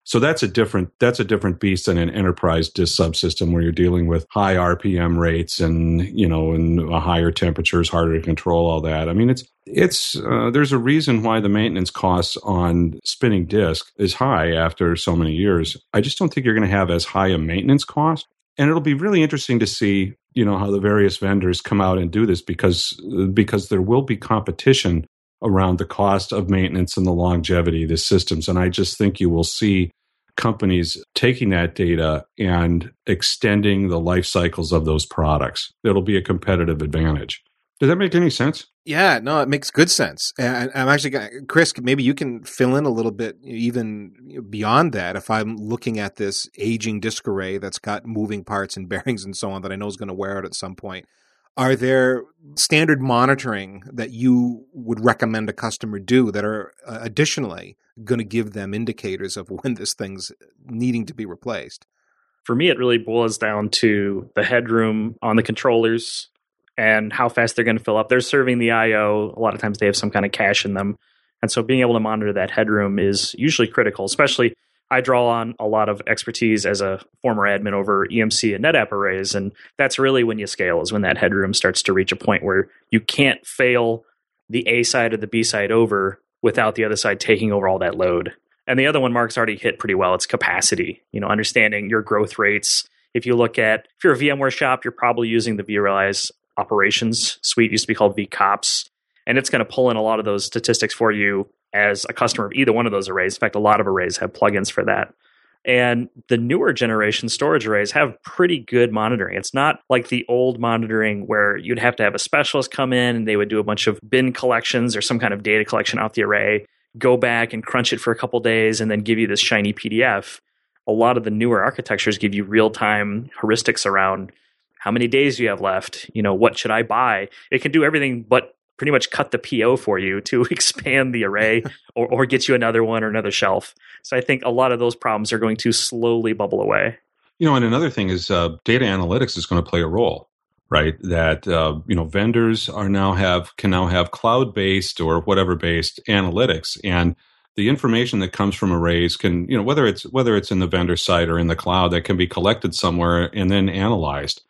So that's a different that's a different beast than an enterprise disk subsystem where you're dealing with high R P M rates and, you know, and a higher temperatures, harder to control, all that. I mean, it's it's uh, there's a reason why the maintenance costs on spinning disk is high after so many years. I just don't think you're going to have as high a maintenance cost. And it'll be really interesting to see, you know, how the various vendors come out and do this because because there will be competition around the cost of maintenance and the longevity of the systems. And I just think you will see companies taking that data and extending the life cycles of those products. It'll be a competitive advantage. Does that make any sense? Yeah, no, it makes good sense. And I'm actually, Chris, maybe you can fill in a little bit even beyond that. If I'm looking at this aging disk array that's got moving parts and bearings and so on that I know is going to wear out at some point, are there standard monitoring that you would recommend a customer do that are uh, additionally going to give them indicators of when this thing's needing to be replaced? For me, it really boils down to the headroom on the controllers and how fast they're going to fill up. They're serving the I O. A lot of times they have some kind of cache in them. And so being able to monitor that headroom is usually critical, especially I draw on a lot of expertise as a former admin over E M C and NetApp arrays, and that's really when you scale, is when that headroom starts to reach a point where you can't fail the A side or the B side over without the other side taking over all that load. And the other one Mark's already hit pretty well, it's capacity. You know, understanding your growth rates. If you look at, if you're a VMware shop, you're probably using the vRealize operations suite, used to be called vCops, and it's going to pull in a lot of those statistics for you as a customer of either one of those arrays. In fact, a lot of arrays have plugins for that. And the newer generation storage arrays have pretty good monitoring. It's not like the old monitoring where you'd have to have a specialist come in and they would do a bunch of bin collections or some kind of data collection off the array, go back and crunch it for a couple days, and then give you this shiny P D F. A lot of the newer architectures give you real-time heuristics around how many days do you have left? You know, what should I buy? It can do everything but pretty much cut the P O for you to expand the array or, or get you another one or another shelf. So I think a lot of those problems are going to slowly bubble away. You know, and another thing is uh, data analytics is going to play a role, right? That, uh, you know, vendors are now have, can now have cloud-based or whatever-based analytics. And the information that comes from arrays can, you know, whether it's, whether it's in the vendor site or in the cloud, that can be collected somewhere and then analyzed.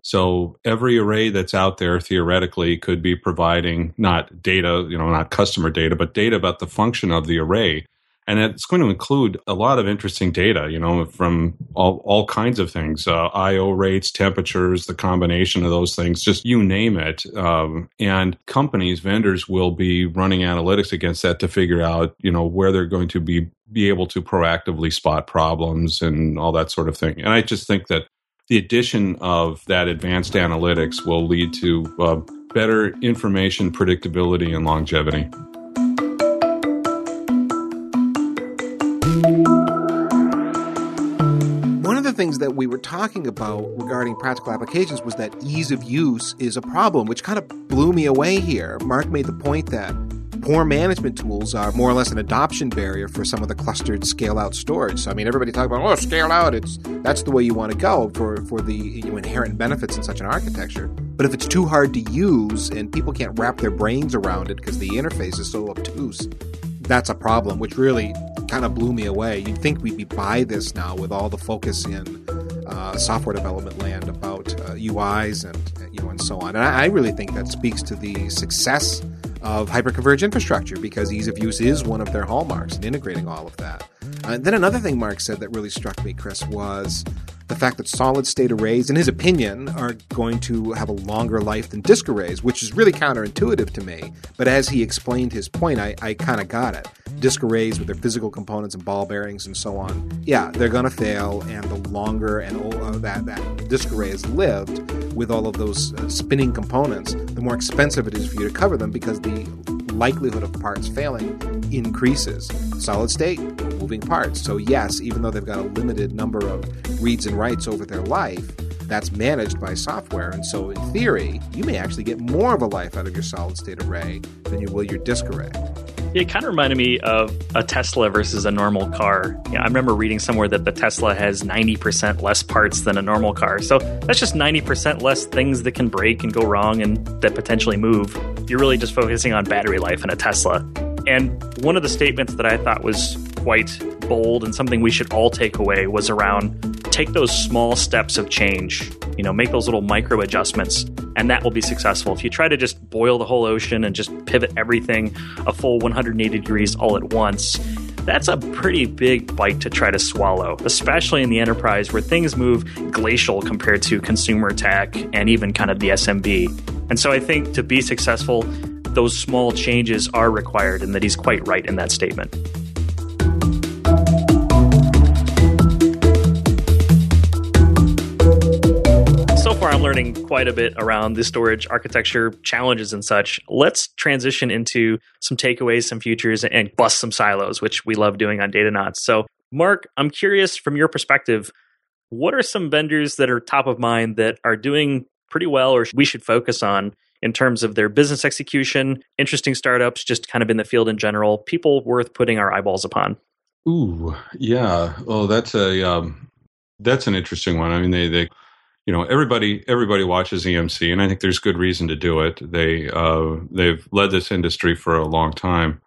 So every array that's out there theoretically could be providing not data, you know, not customer data, but data about the function of the array. And it's going to include a lot of interesting data, you know, from all, all kinds of things, uh, I O rates, temperatures, the combination of those things, just you name it. Um, and companies, vendors will be running analytics against that to figure out, you know, where they're going to be, be able to proactively spot problems and all that sort of thing. And I just think that the addition of that advanced analytics will lead to uh, better information predictability and longevity. One of the things that we were talking about regarding practical applications was that ease of use is a problem, which kind of blew me away here. Mark made the point that poor management tools are more or less an adoption barrier for some of the clustered scale-out storage. So, I mean, everybody talks about, oh, scale out, it's that's the way you want to go for, for the you know, inherent benefits in such an architecture. But if it's too hard to use and people can't wrap their brains around it because the interface is so obtuse, that's a problem, which really kind of blew me away. You'd think we'd be by this now with all the focus in uh, software development land about uh, U Is and you know and so on. And I, I really think that speaks to the success of hyperconverged infrastructure because ease of use is one of their hallmarks in integrating all of that. Uh, then another thing Mark said that really struck me, Chris, was the fact that solid-state arrays, in his opinion, are going to have a longer life than disk arrays, which is really counterintuitive to me. But as he explained his point, I, I kind of got it. Disk arrays with their physical components and ball bearings and so on, yeah, they're going to fail, and the longer and uh, that, that disk array is lived with all of those uh, spinning components, the more expensive it is for you to cover them because the likelihood of parts failing increases. Solid state, moving parts. So yes, even though they've got a limited number of reads and writes over their life, that's managed by software. And so in theory, you may actually get more of a life out of your solid state array than you will your disk array. It kind of reminded me of a Tesla versus a normal car. You know, I remember reading somewhere that the Tesla has ninety percent less parts than a normal car. So that's just ninety percent less things that can break and go wrong and that potentially move. You're really just focusing on battery life in a Tesla. And one of the statements that I thought was quite bold and something we should all take away was around take those small steps of change, you know, make those little micro adjustments, and that will be successful. If you try to just boil the whole ocean and just pivot everything a full one hundred eighty degrees all at once, that's a pretty big bite to try to swallow, especially in the enterprise where things move glacial compared to consumer tech and even kind of the S M B. And so I think to be successful, those small changes are required, and that he's quite right in that statement. So far, I'm learning quite a bit around the storage architecture challenges and such. Let's transition into some takeaways, some futures, and bust some silos, which we love doing on Datanauts. So, Mark, I'm curious from your perspective, what are some vendors that are top of mind that are doing pretty well or we should focus on in terms of their business execution, interesting startups, just kind of in the field in general, people worth putting our eyeballs upon? Ooh, yeah. Well, that's a um, that's an interesting one. I mean, they they. You know, everybody everybody watches E M C, and I think there's good reason to do it. They uh, they've led this industry for a long time,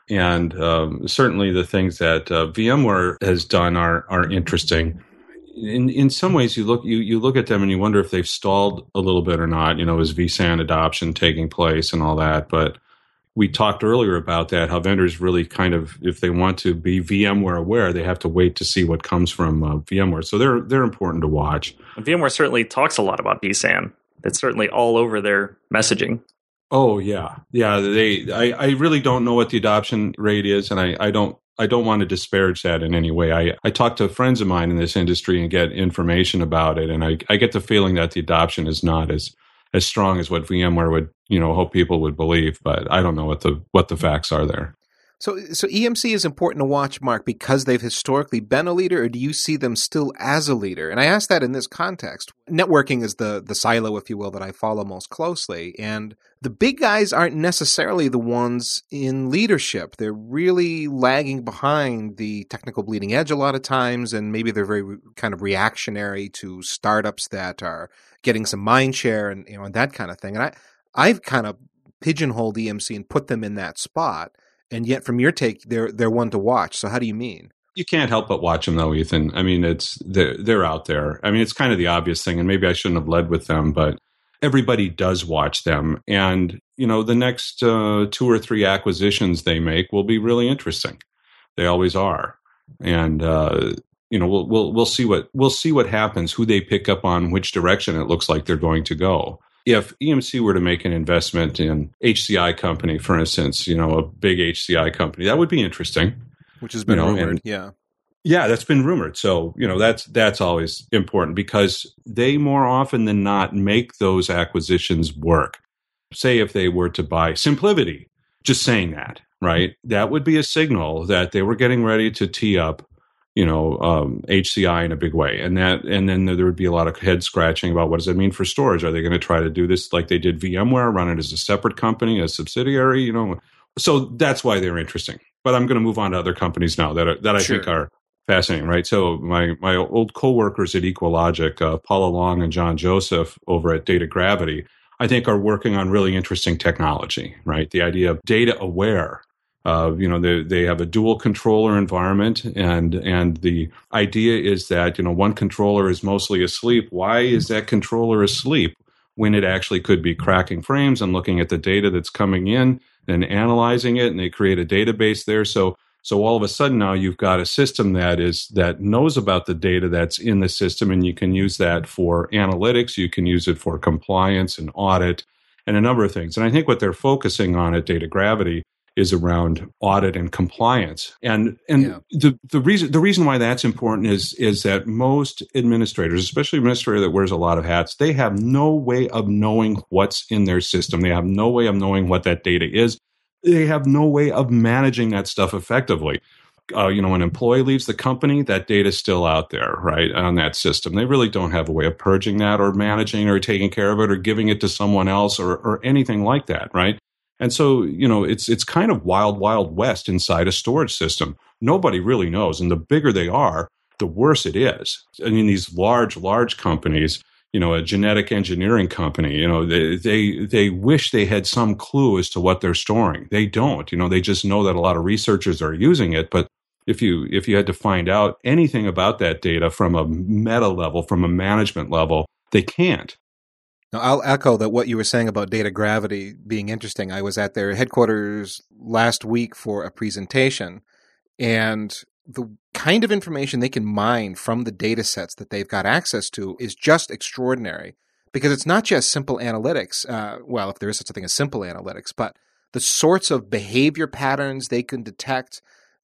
and um, certainly the things that uh, VMware has done are are interesting. In in some ways, you look you you look at them and you wonder if they've stalled a little bit or not. You know, is vSAN adoption taking place and all that? But we talked earlier about that, how vendors really kind of, if they want to be VMware aware, they have to wait to see what comes from uh, VMware. So they're they're important to watch. VMware certainly talks a lot about vSAN. It's certainly all over their messaging. Oh yeah, yeah. They, I, I really don't know what the adoption rate is, and I, I don't, I don't want to disparage that in any way. I, I talk to friends of mine in this industry and get information about it, and I, I get the feeling that the adoption is not as as strong as what VMware would, you know, hope people would believe. But I don't know what the what the facts are there. So, so E M C is important to watch, Mark, because they've historically been a leader, or do you see them still as a leader? And I ask that in this context. Networking is the the silo, if you will, that I follow most closely. And the big guys aren't necessarily the ones in leadership. They're really lagging behind the technical bleeding edge a lot of times, and maybe they're very re- kind of reactionary to startups that are getting some mind share and, you know, and that kind of thing. And I, I've kind of pigeonholed E M C and put them in that spot. And yet, from your take, they're they're one to watch. So how do you mean? You can't help but watch them, though, Ethan. I mean, it's they're, they're out there. I mean, it's kind of the obvious thing, and maybe I shouldn't have led with them, but everybody does watch them. And, you know, the next uh, two or three acquisitions they make will be really interesting. They always are. And, uh, you know, we'll we'll we'll see what we'll see what happens, who they pick up on, which direction it looks like they're going to go. If E M C were to make an investment in H C I company, for instance, you know, a big H C I company, that would be interesting. Which has been you know, rumored, and, yeah. Yeah, that's been rumored. So, you know, that's that's always important because they more often than not make those acquisitions work. Say if they were to buy SimpliVity, just saying that, right? That would be a signal that they were getting ready to tee up, you know, um, H C I in a big way. And that, and then there would be a lot of head scratching about what does that mean for storage? Are they going to try to do this like they did VMware, run it as a separate company, a subsidiary, you know? So that's why they're interesting. But I'm going to move on to other companies now that are, that I Sure. think are fascinating, right? So my, my old coworkers at EqualLogic, uh, Paula Long and John Joseph over at Data Gravity, I think are working on really interesting technology, right? The idea of data aware. Uh, you know, they they have a dual controller environment, and and the idea is that, you know, one controller is mostly asleep. Why is that controller asleep when it actually could be cracking frames and looking at the data that's coming in and analyzing it? And they create a database there. So so all of a sudden now you've got a system that is that knows about the data that's in the system, and you can use that for analytics. You can use it for compliance and audit and a number of things. And I think what they're focusing on at Data Gravity is around audit and compliance. And and Yeah. the, the reason the reason why that's important is is that most administrators, especially administrator that wears a lot of hats, they have no way of knowing what's in their system. They have no way of knowing what that data is. They have no way of managing that stuff effectively. Uh, you know, when an employee leaves the company, that data is still out there, right, on that system. They really don't have a way of purging that or managing or taking care of it or giving it to someone else or or anything like that, right? And so, you know, it's it's kind of wild, wild west inside a storage system. Nobody really knows. And the bigger they are, the worse it is. I mean, these large, large companies, you know, a genetic engineering company, you know, they, they they wish they had some clue as to what they're storing. They don't. You know, they just know that a lot of researchers are using it, but if you if you had to find out anything about that data from a meta level, from a management level, they can't. Now, I'll echo that what you were saying about data gravity being interesting. I was at their headquarters last week for a presentation, and the kind of information they can mine from the data sets that they've got access to is just extraordinary, because it's not just simple analytics. Uh, well, if there is such a thing as simple analytics, but the sorts of behavior patterns they can detect.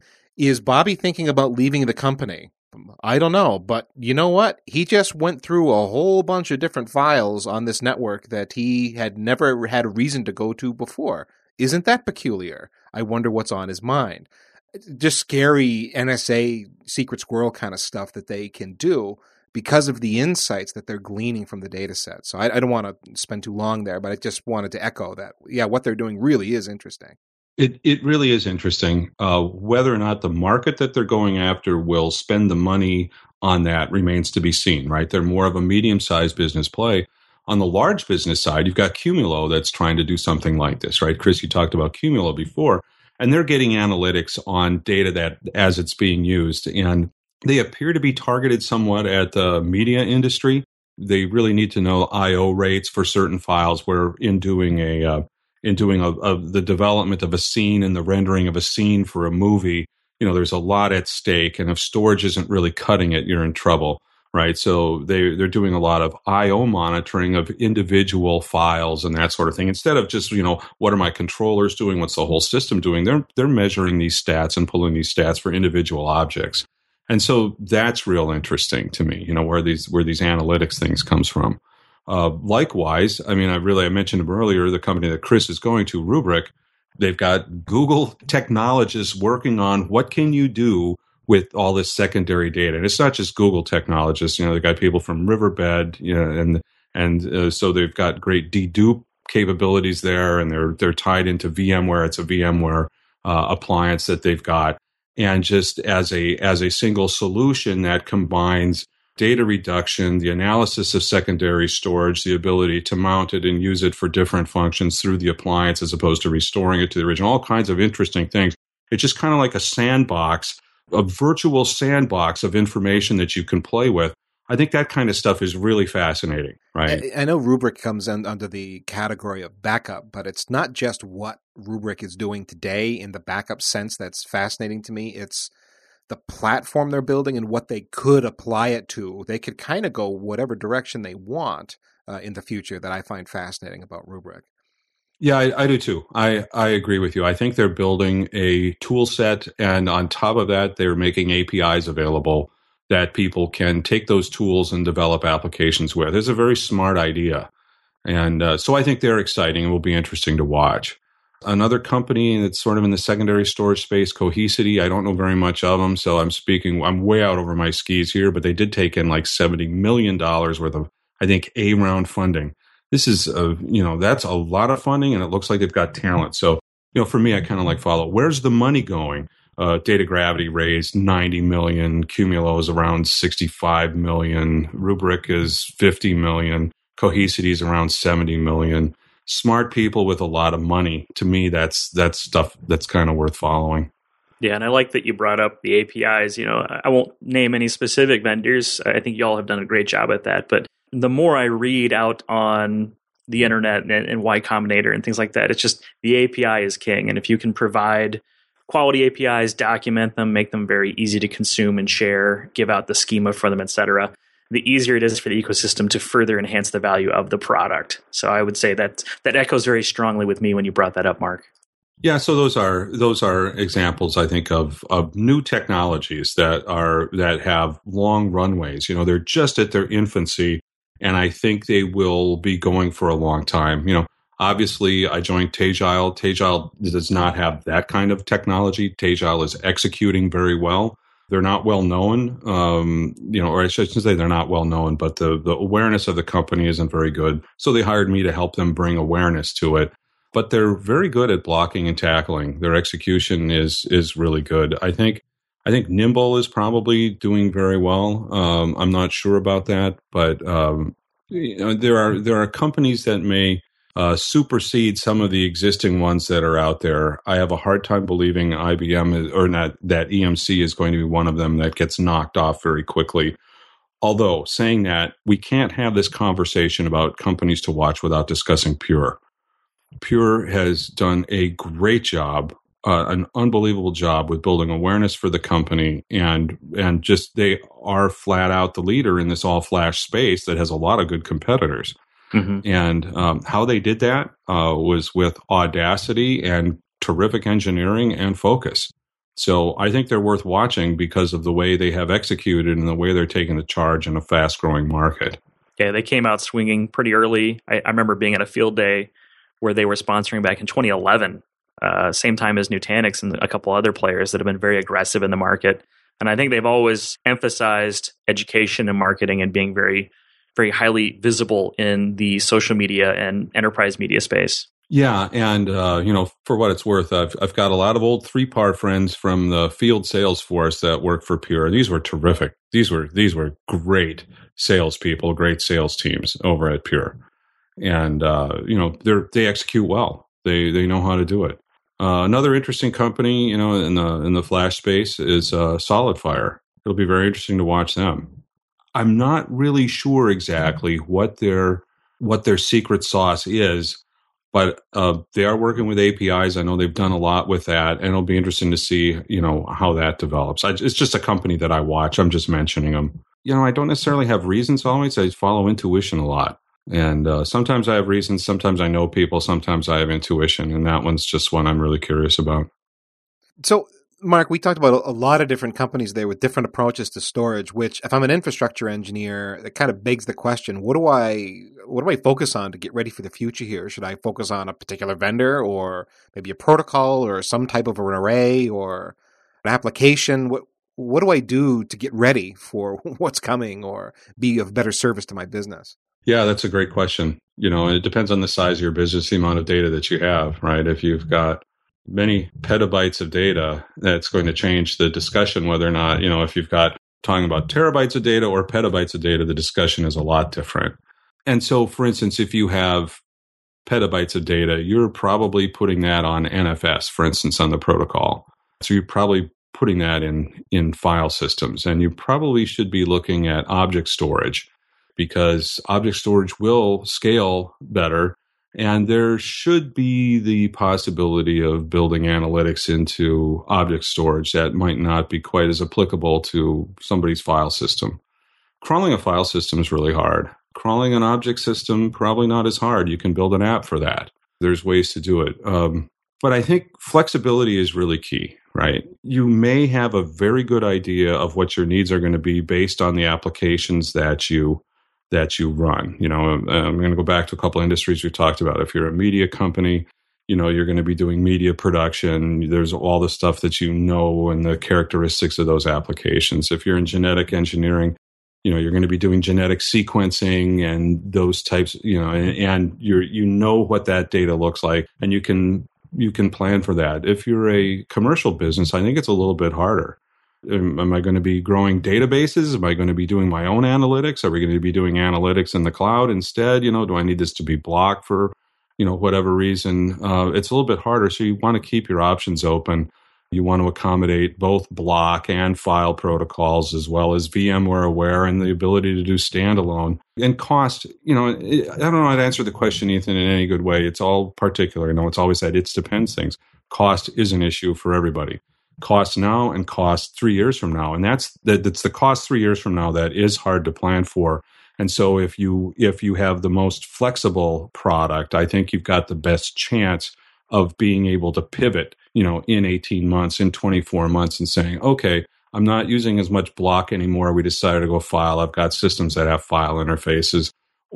Is Bobby thinking about leaving the company? I don't know, but you know what? He just went through a whole bunch of different files on this network that he had never had a reason to go to before. Isn't that peculiar? I wonder what's on his mind. Just scary N S A secret squirrel kind of stuff that they can do because of the insights that they're gleaning from the data set. So I, I don't want to spend too long there, but I just wanted to echo that. Yeah, what they're doing really is interesting. It it really is interesting. Uh, whether or not the market that they're going after will spend the money on that remains to be seen, right? They're more of a medium-sized business play. On the large business side, you've got Cumulo that's trying to do something like this, right? Chris, you talked about Cumulo before, and they're getting analytics on data that as it's being used. And they appear to be targeted somewhat at the media industry. They really need to know I O rates for certain files where in doing a uh, in doing a, a, the development of a scene and the rendering of a scene for a movie, you know, there's a lot at stake. And if storage isn't really cutting it, you're in trouble, right? So they, they're doing a lot of I O monitoring of individual files and that sort of thing. Instead of just, you know, what are my controllers doing? What's the whole system doing? They're, they're measuring these stats and pulling these stats for individual objects. And so that's real interesting to me, you know, where these, where these analytics things comes from. Uh, likewise, I mean, I really, I mentioned them earlier, the company that Chris is going to, Rubrik, they've got Google technologists working on what can you do with all this secondary data. And it's not just Google technologists, you know, they've got people from Riverbed, you know, and, and uh, so they've got great dedupe capabilities there, and they're, they're tied into VMware. It's a VMware uh, appliance that they've got. And just as a, as a single solution that combines data reduction, the analysis of secondary storage, the ability to mount it and use it for different functions through the appliance as opposed to restoring it to the original, all kinds of interesting things. It's just kind of like a sandbox, a virtual sandbox of information that you can play with. I think that kind of stuff is really fascinating, right? I, I know Rubrik comes in under the category of backup, but it's not just what Rubrik is doing today in the backup sense that's fascinating to me. It's the platform they're building and what they could apply it to. They could kind of go whatever direction they want uh, in the future that I find fascinating about Rubrik. Yeah, I, I do too. I, I agree with you. I think they're building a tool set, and on top of that, they're making A P Is available that people can take those tools and develop applications with. It's a very smart idea. And uh, so I think they're exciting and will be interesting to watch. Another company that's sort of in the secondary storage space, Cohesity, I don't know very much of them, so I'm speaking, I'm way out over my skis here, but they did take in like seventy million dollars worth of, I think, A-round funding. This is, a, you know, that's a lot of funding, and it looks like they've got talent. So, you know, for me, I kind of like follow, where's the money going? Uh, Data Gravity raised ninety million, Cumulo is around sixty-five million, Rubrik is fifty million, Cohesity is around seventy million. Smart people with a lot of money. To me, that's that's stuff that's kind of worth following. Yeah, and I like that you brought up the A P Is. You know, I won't name any specific vendors. I think y'all have done a great job at that. But the more I read out on the internet and, and Y Combinator and things like that, it's just the A P I is king. And if you can provide quality A P Is, document them, make them very easy to consume and share, give out the schema for them, et cetera, the easier it is for the ecosystem to further enhance the value of the product. So I would say that that echoes very strongly with me when you brought that up, Mark. Yeah, so those are those are examples, I think, of of new technologies that are that have long runways. You know, they're just at their infancy, and I think they will be going for a long time. You know, obviously, I joined Tageile. Tageile does not have that kind of technology. Tageile is executing very well. They're not well known, um, you know, or I shouldn't say they're not well known, but the, the awareness of the company isn't very good. So they hired me to help them bring awareness to it. But they're very good at blocking and tackling. Their execution is is really good. I think I think Nimble is probably doing very well. Um, I'm not sure about that, but um, you know, there are there are companies that may uh, supersede some of the existing ones that are out there. I have a hard time believing I B M is, or not, that E M C is going to be one of them that gets knocked off very quickly. Although, saying that, we can't have this conversation about companies to watch without discussing Pure. Pure has done a great job, uh, an unbelievable job with building awareness for the company, and and just they are flat out the leader in this all-flash space that has a lot of good competitors. Mm-hmm. And um, how they did that uh, was with audacity and terrific engineering and focus. So I think they're worth watching because of the way they have executed and the way they're taking the charge in a fast-growing market. Yeah, they came out swinging pretty early. I, I remember being at a field day where they were sponsoring back in twenty eleven, uh, same time as Nutanix and a couple other players that have been very aggressive in the market. And I think they've always emphasized education and marketing and being very, very highly visible in the social media and enterprise media space. Yeah, and uh, you know, for what it's worth, I've I've got a lot of old three par friends from the field sales force that work for Pure. These were terrific. These were these were great salespeople, great sales teams over at Pure, and uh, you know, they they execute well. They they know how to do it. Uh, another interesting company, you know, in the in the flash space is uh, SolidFire. It'll be very interesting to watch them. I'm not really sure exactly what their what their secret sauce is. But uh, they are working with A P Is. I know they've done a lot with that, and it'll be interesting to see, you know, how that develops. I, it's just a company that I watch. I'm just mentioning them. You know, I don't necessarily have reasons always. I follow intuition a lot. And uh, sometimes I have reasons. Sometimes I know people. Sometimes I have intuition. And that one's just one I'm really curious about. So, Mark, we talked about a lot of different companies there with different approaches to storage, which if I'm an infrastructure engineer, it kind of begs the question, what do I what do I focus on to get ready for the future here? Should I focus on a particular vendor or maybe a protocol or some type of an array or an application? What what do I do to get ready for what's coming or be of better service to my business? Yeah, that's a great question. You know, it depends on the size of your business, the amount of data that you have, right? If you've got many petabytes of data, that's going to change the discussion whether or not, you know, if you've got talking about terabytes of data or petabytes of data, the discussion is a lot different. And so, for instance, if you have petabytes of data, you're probably putting that on N F S, for instance, on the protocol. So you're probably putting that in, in file systems. And you probably should be looking at object storage because object storage will scale better. And there should be the possibility of building analytics into object storage that might not be quite as applicable to somebody's file system. Crawling a file system is really hard. Crawling an object system, probably not as hard. You can build an app for that. There's ways to do it. Um, but I think flexibility is really key, right? You may have a very good idea of what your needs are going to be based on the applications that you that you run. You know, I'm going to go back to a couple of industries we talked about. If you're a media company, you know, you're going to be doing media production. There's all the stuff that you know and the characteristics of those applications. If you're in genetic engineering, you know, you're going to be doing genetic sequencing and those types, you know, and, and you're, you know what that data looks like and you can, you can plan for that. If you're a commercial business, I think it's a little bit harder. Am, am I going to be growing databases? Am I going to be doing my own analytics? Are we going to be doing analytics in the cloud instead? You know, do I need this to be blocked for, you know, whatever reason? Uh, it's a little bit harder. So you want to keep your options open. You want to accommodate both block and file protocols as well as VMware Aware and the ability to do standalone. And cost, you know, I don't know how to answer the question, Ethan, in any good way. It's all particular. You know, it's always that it depends things. Cost is an issue for everybody. Cost now and cost three years from now. And that's that, that's the cost three years from now that is hard to plan for. And so if you if you have the most flexible product, I think you've got the best chance of being able to pivot, you know, in eighteen months, in twenty-four months and saying, okay, I'm not using as much block anymore. We decided to go file. I've got systems that have file interfaces.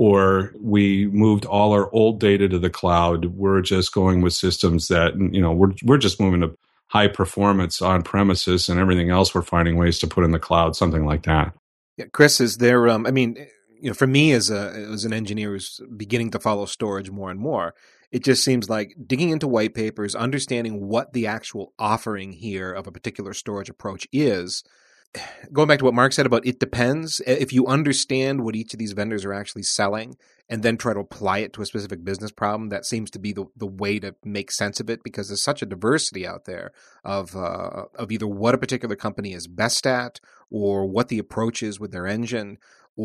Or we moved all our old data to the cloud. We're just going with systems that, you know, we're we're just moving to high performance on premises and everything else we're finding ways to put in the cloud, something like that. Yeah, Chris, is there, um, I mean, you know, for me as a as an engineer who's beginning to follow storage more and more, it just seems like digging into white papers, understanding what the actual offering here of a particular storage approach is, going back to what Mark said about it depends. If you understand what each of these vendors are actually selling and then try to apply it to a specific business problem, that seems to be the, the way to make sense of it, because there's such a diversity out there of uh, of either what a particular company is best at, or what the approach is with their engine,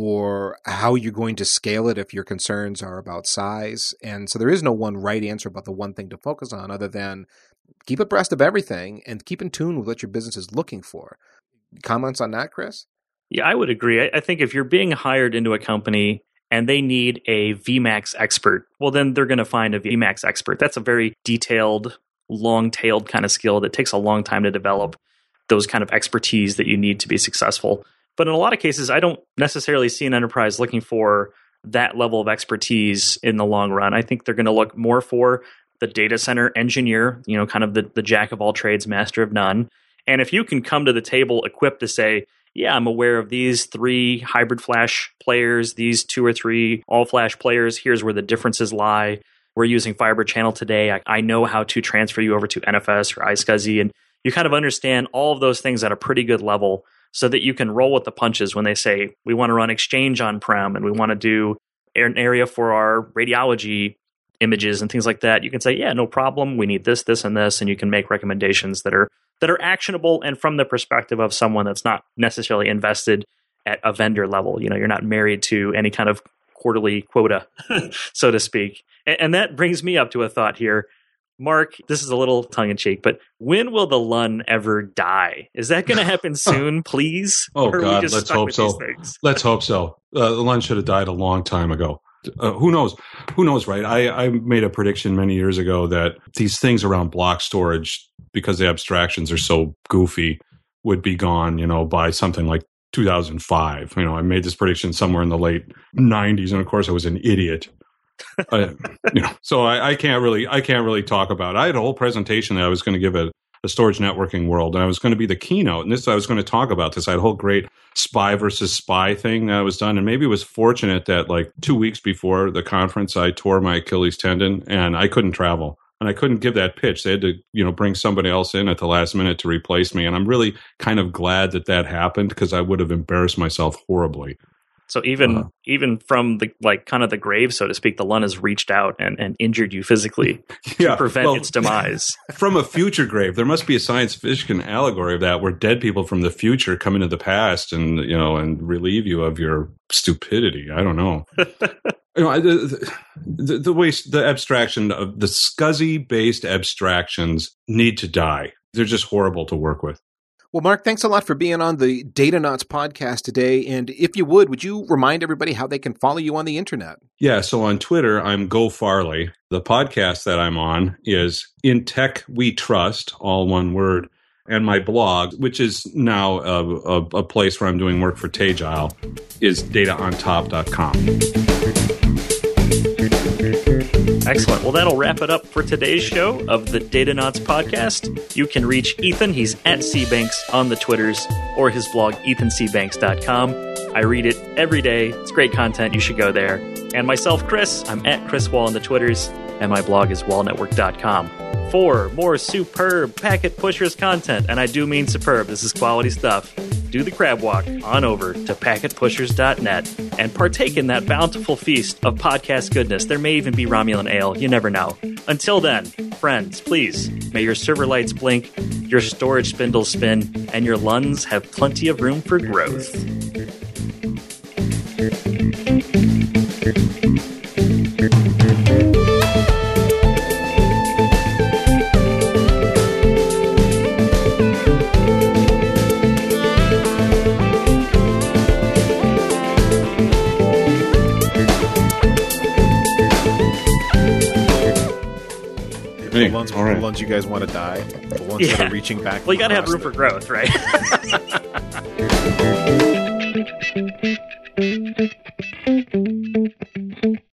or how you're going to scale it if your concerns are about size. And so there is no one right answer about the one thing to focus on, other than keep abreast of everything and keep in tune with what your business is looking for. Comments on that, Chris? Yeah, I would agree. I think if you're being hired into a company and they need a V MAX expert, well, then they're going to find a V MAX expert. That's a very detailed, long-tailed kind of skill that takes a long time to develop, those kind of expertise that you need to be successful. But in a lot of cases, I don't necessarily see an enterprise looking for that level of expertise in the long run. I think they're going to look more for the data center engineer, you know, kind of the, the jack of all trades, master of none. And if you can come to the table equipped to say, yeah, I'm aware of these three hybrid flash players, these two or three all flash players, here's where the differences lie. We're using fiber channel today. I, I know how to transfer you over to N F S or iSCSI. And you kind of understand all of those things at a pretty good level so that you can roll with the punches when they say, we want to run Exchange on-prem and we want to do an area for our radiology images and things like that. You can say, yeah, no problem. We need this, this, and this. And you can make recommendations that are that are actionable and from the perspective of someone that's not necessarily invested at a vendor level. You know, you're not married to any kind of quarterly quota, so to speak. And, and that brings me up to a thought here. Mark, this is a little tongue-in-cheek, but when will the L U N ever die? Is that going to happen soon, please? Oh, God, let's hope so. Let's hope so. Uh, the L U N should have died a long time ago. Uh, who knows? Who knows, right? I, I made a prediction many years ago that these things around block storage, because the abstractions are so goofy, would be gone, you know, by something like two thousand five. You know, I made this prediction somewhere in the late nineties, and of course I was an idiot. uh, you know, so I, I can't really, I can't really talk about it. I had a whole presentation that I was going to give at the Storage Networking World, and I was going to be the keynote, and this I was going to talk about this. I had a whole great spy versus spy thing that was done, and maybe it was fortunate that like two weeks before the conference, I tore my Achilles tendon, and I couldn't travel, and I couldn't give that pitch. They had to, you know, bring somebody else in at the last minute to replace me, and I'm really kind of glad that that happened, because I would have embarrassed myself horribly. So even uh, even from the like kind of the grave, so to speak, the L U N has reached out and, and injured you physically yeah, to prevent well, its demise. From a future grave, there must be a science fiction allegory of that, where dead people from the future come into the past and, you know, and relieve you of your stupidity. I don't know. You know, the, the, the way the abstraction of the SCSI based abstractions need to die. They're just horrible to work with. Well, Mark, thanks a lot for being on the Datanauts podcast today. And if you would, would you remind everybody how they can follow you on the internet? Yeah, so on Twitter, I'm Go Farley. The podcast that I'm on is In Tech We Trust, all one word. And my blog, which is now a, a, a place where I'm doing work for Tagile, is data on top dot com. Excellent. Well, that'll wrap it up for today's show of the Datanauts podcast. You can reach Ethan. He's at Cbanks on the Twitters, or his blog, ethan c banks dot com. I read it every day. It's great content. You should go there. And myself, Chris, I'm at Chris Wall on the Twitters, and my blog is wall network dot com. For more superb Packet Pushers content, and I do mean superb, this is quality stuff, do the crab walk on over to packet pushers dot net and partake in that bountiful feast of podcast goodness. There may even be Romulan ale. You never know. Until then, friends, please, may your server lights blink, your storage spindles spin, and your lungs have plenty of room for growth. The ones, right. the ones you guys want to die, the ones yeah. that are reaching back. Well, you got to have room for growth, right?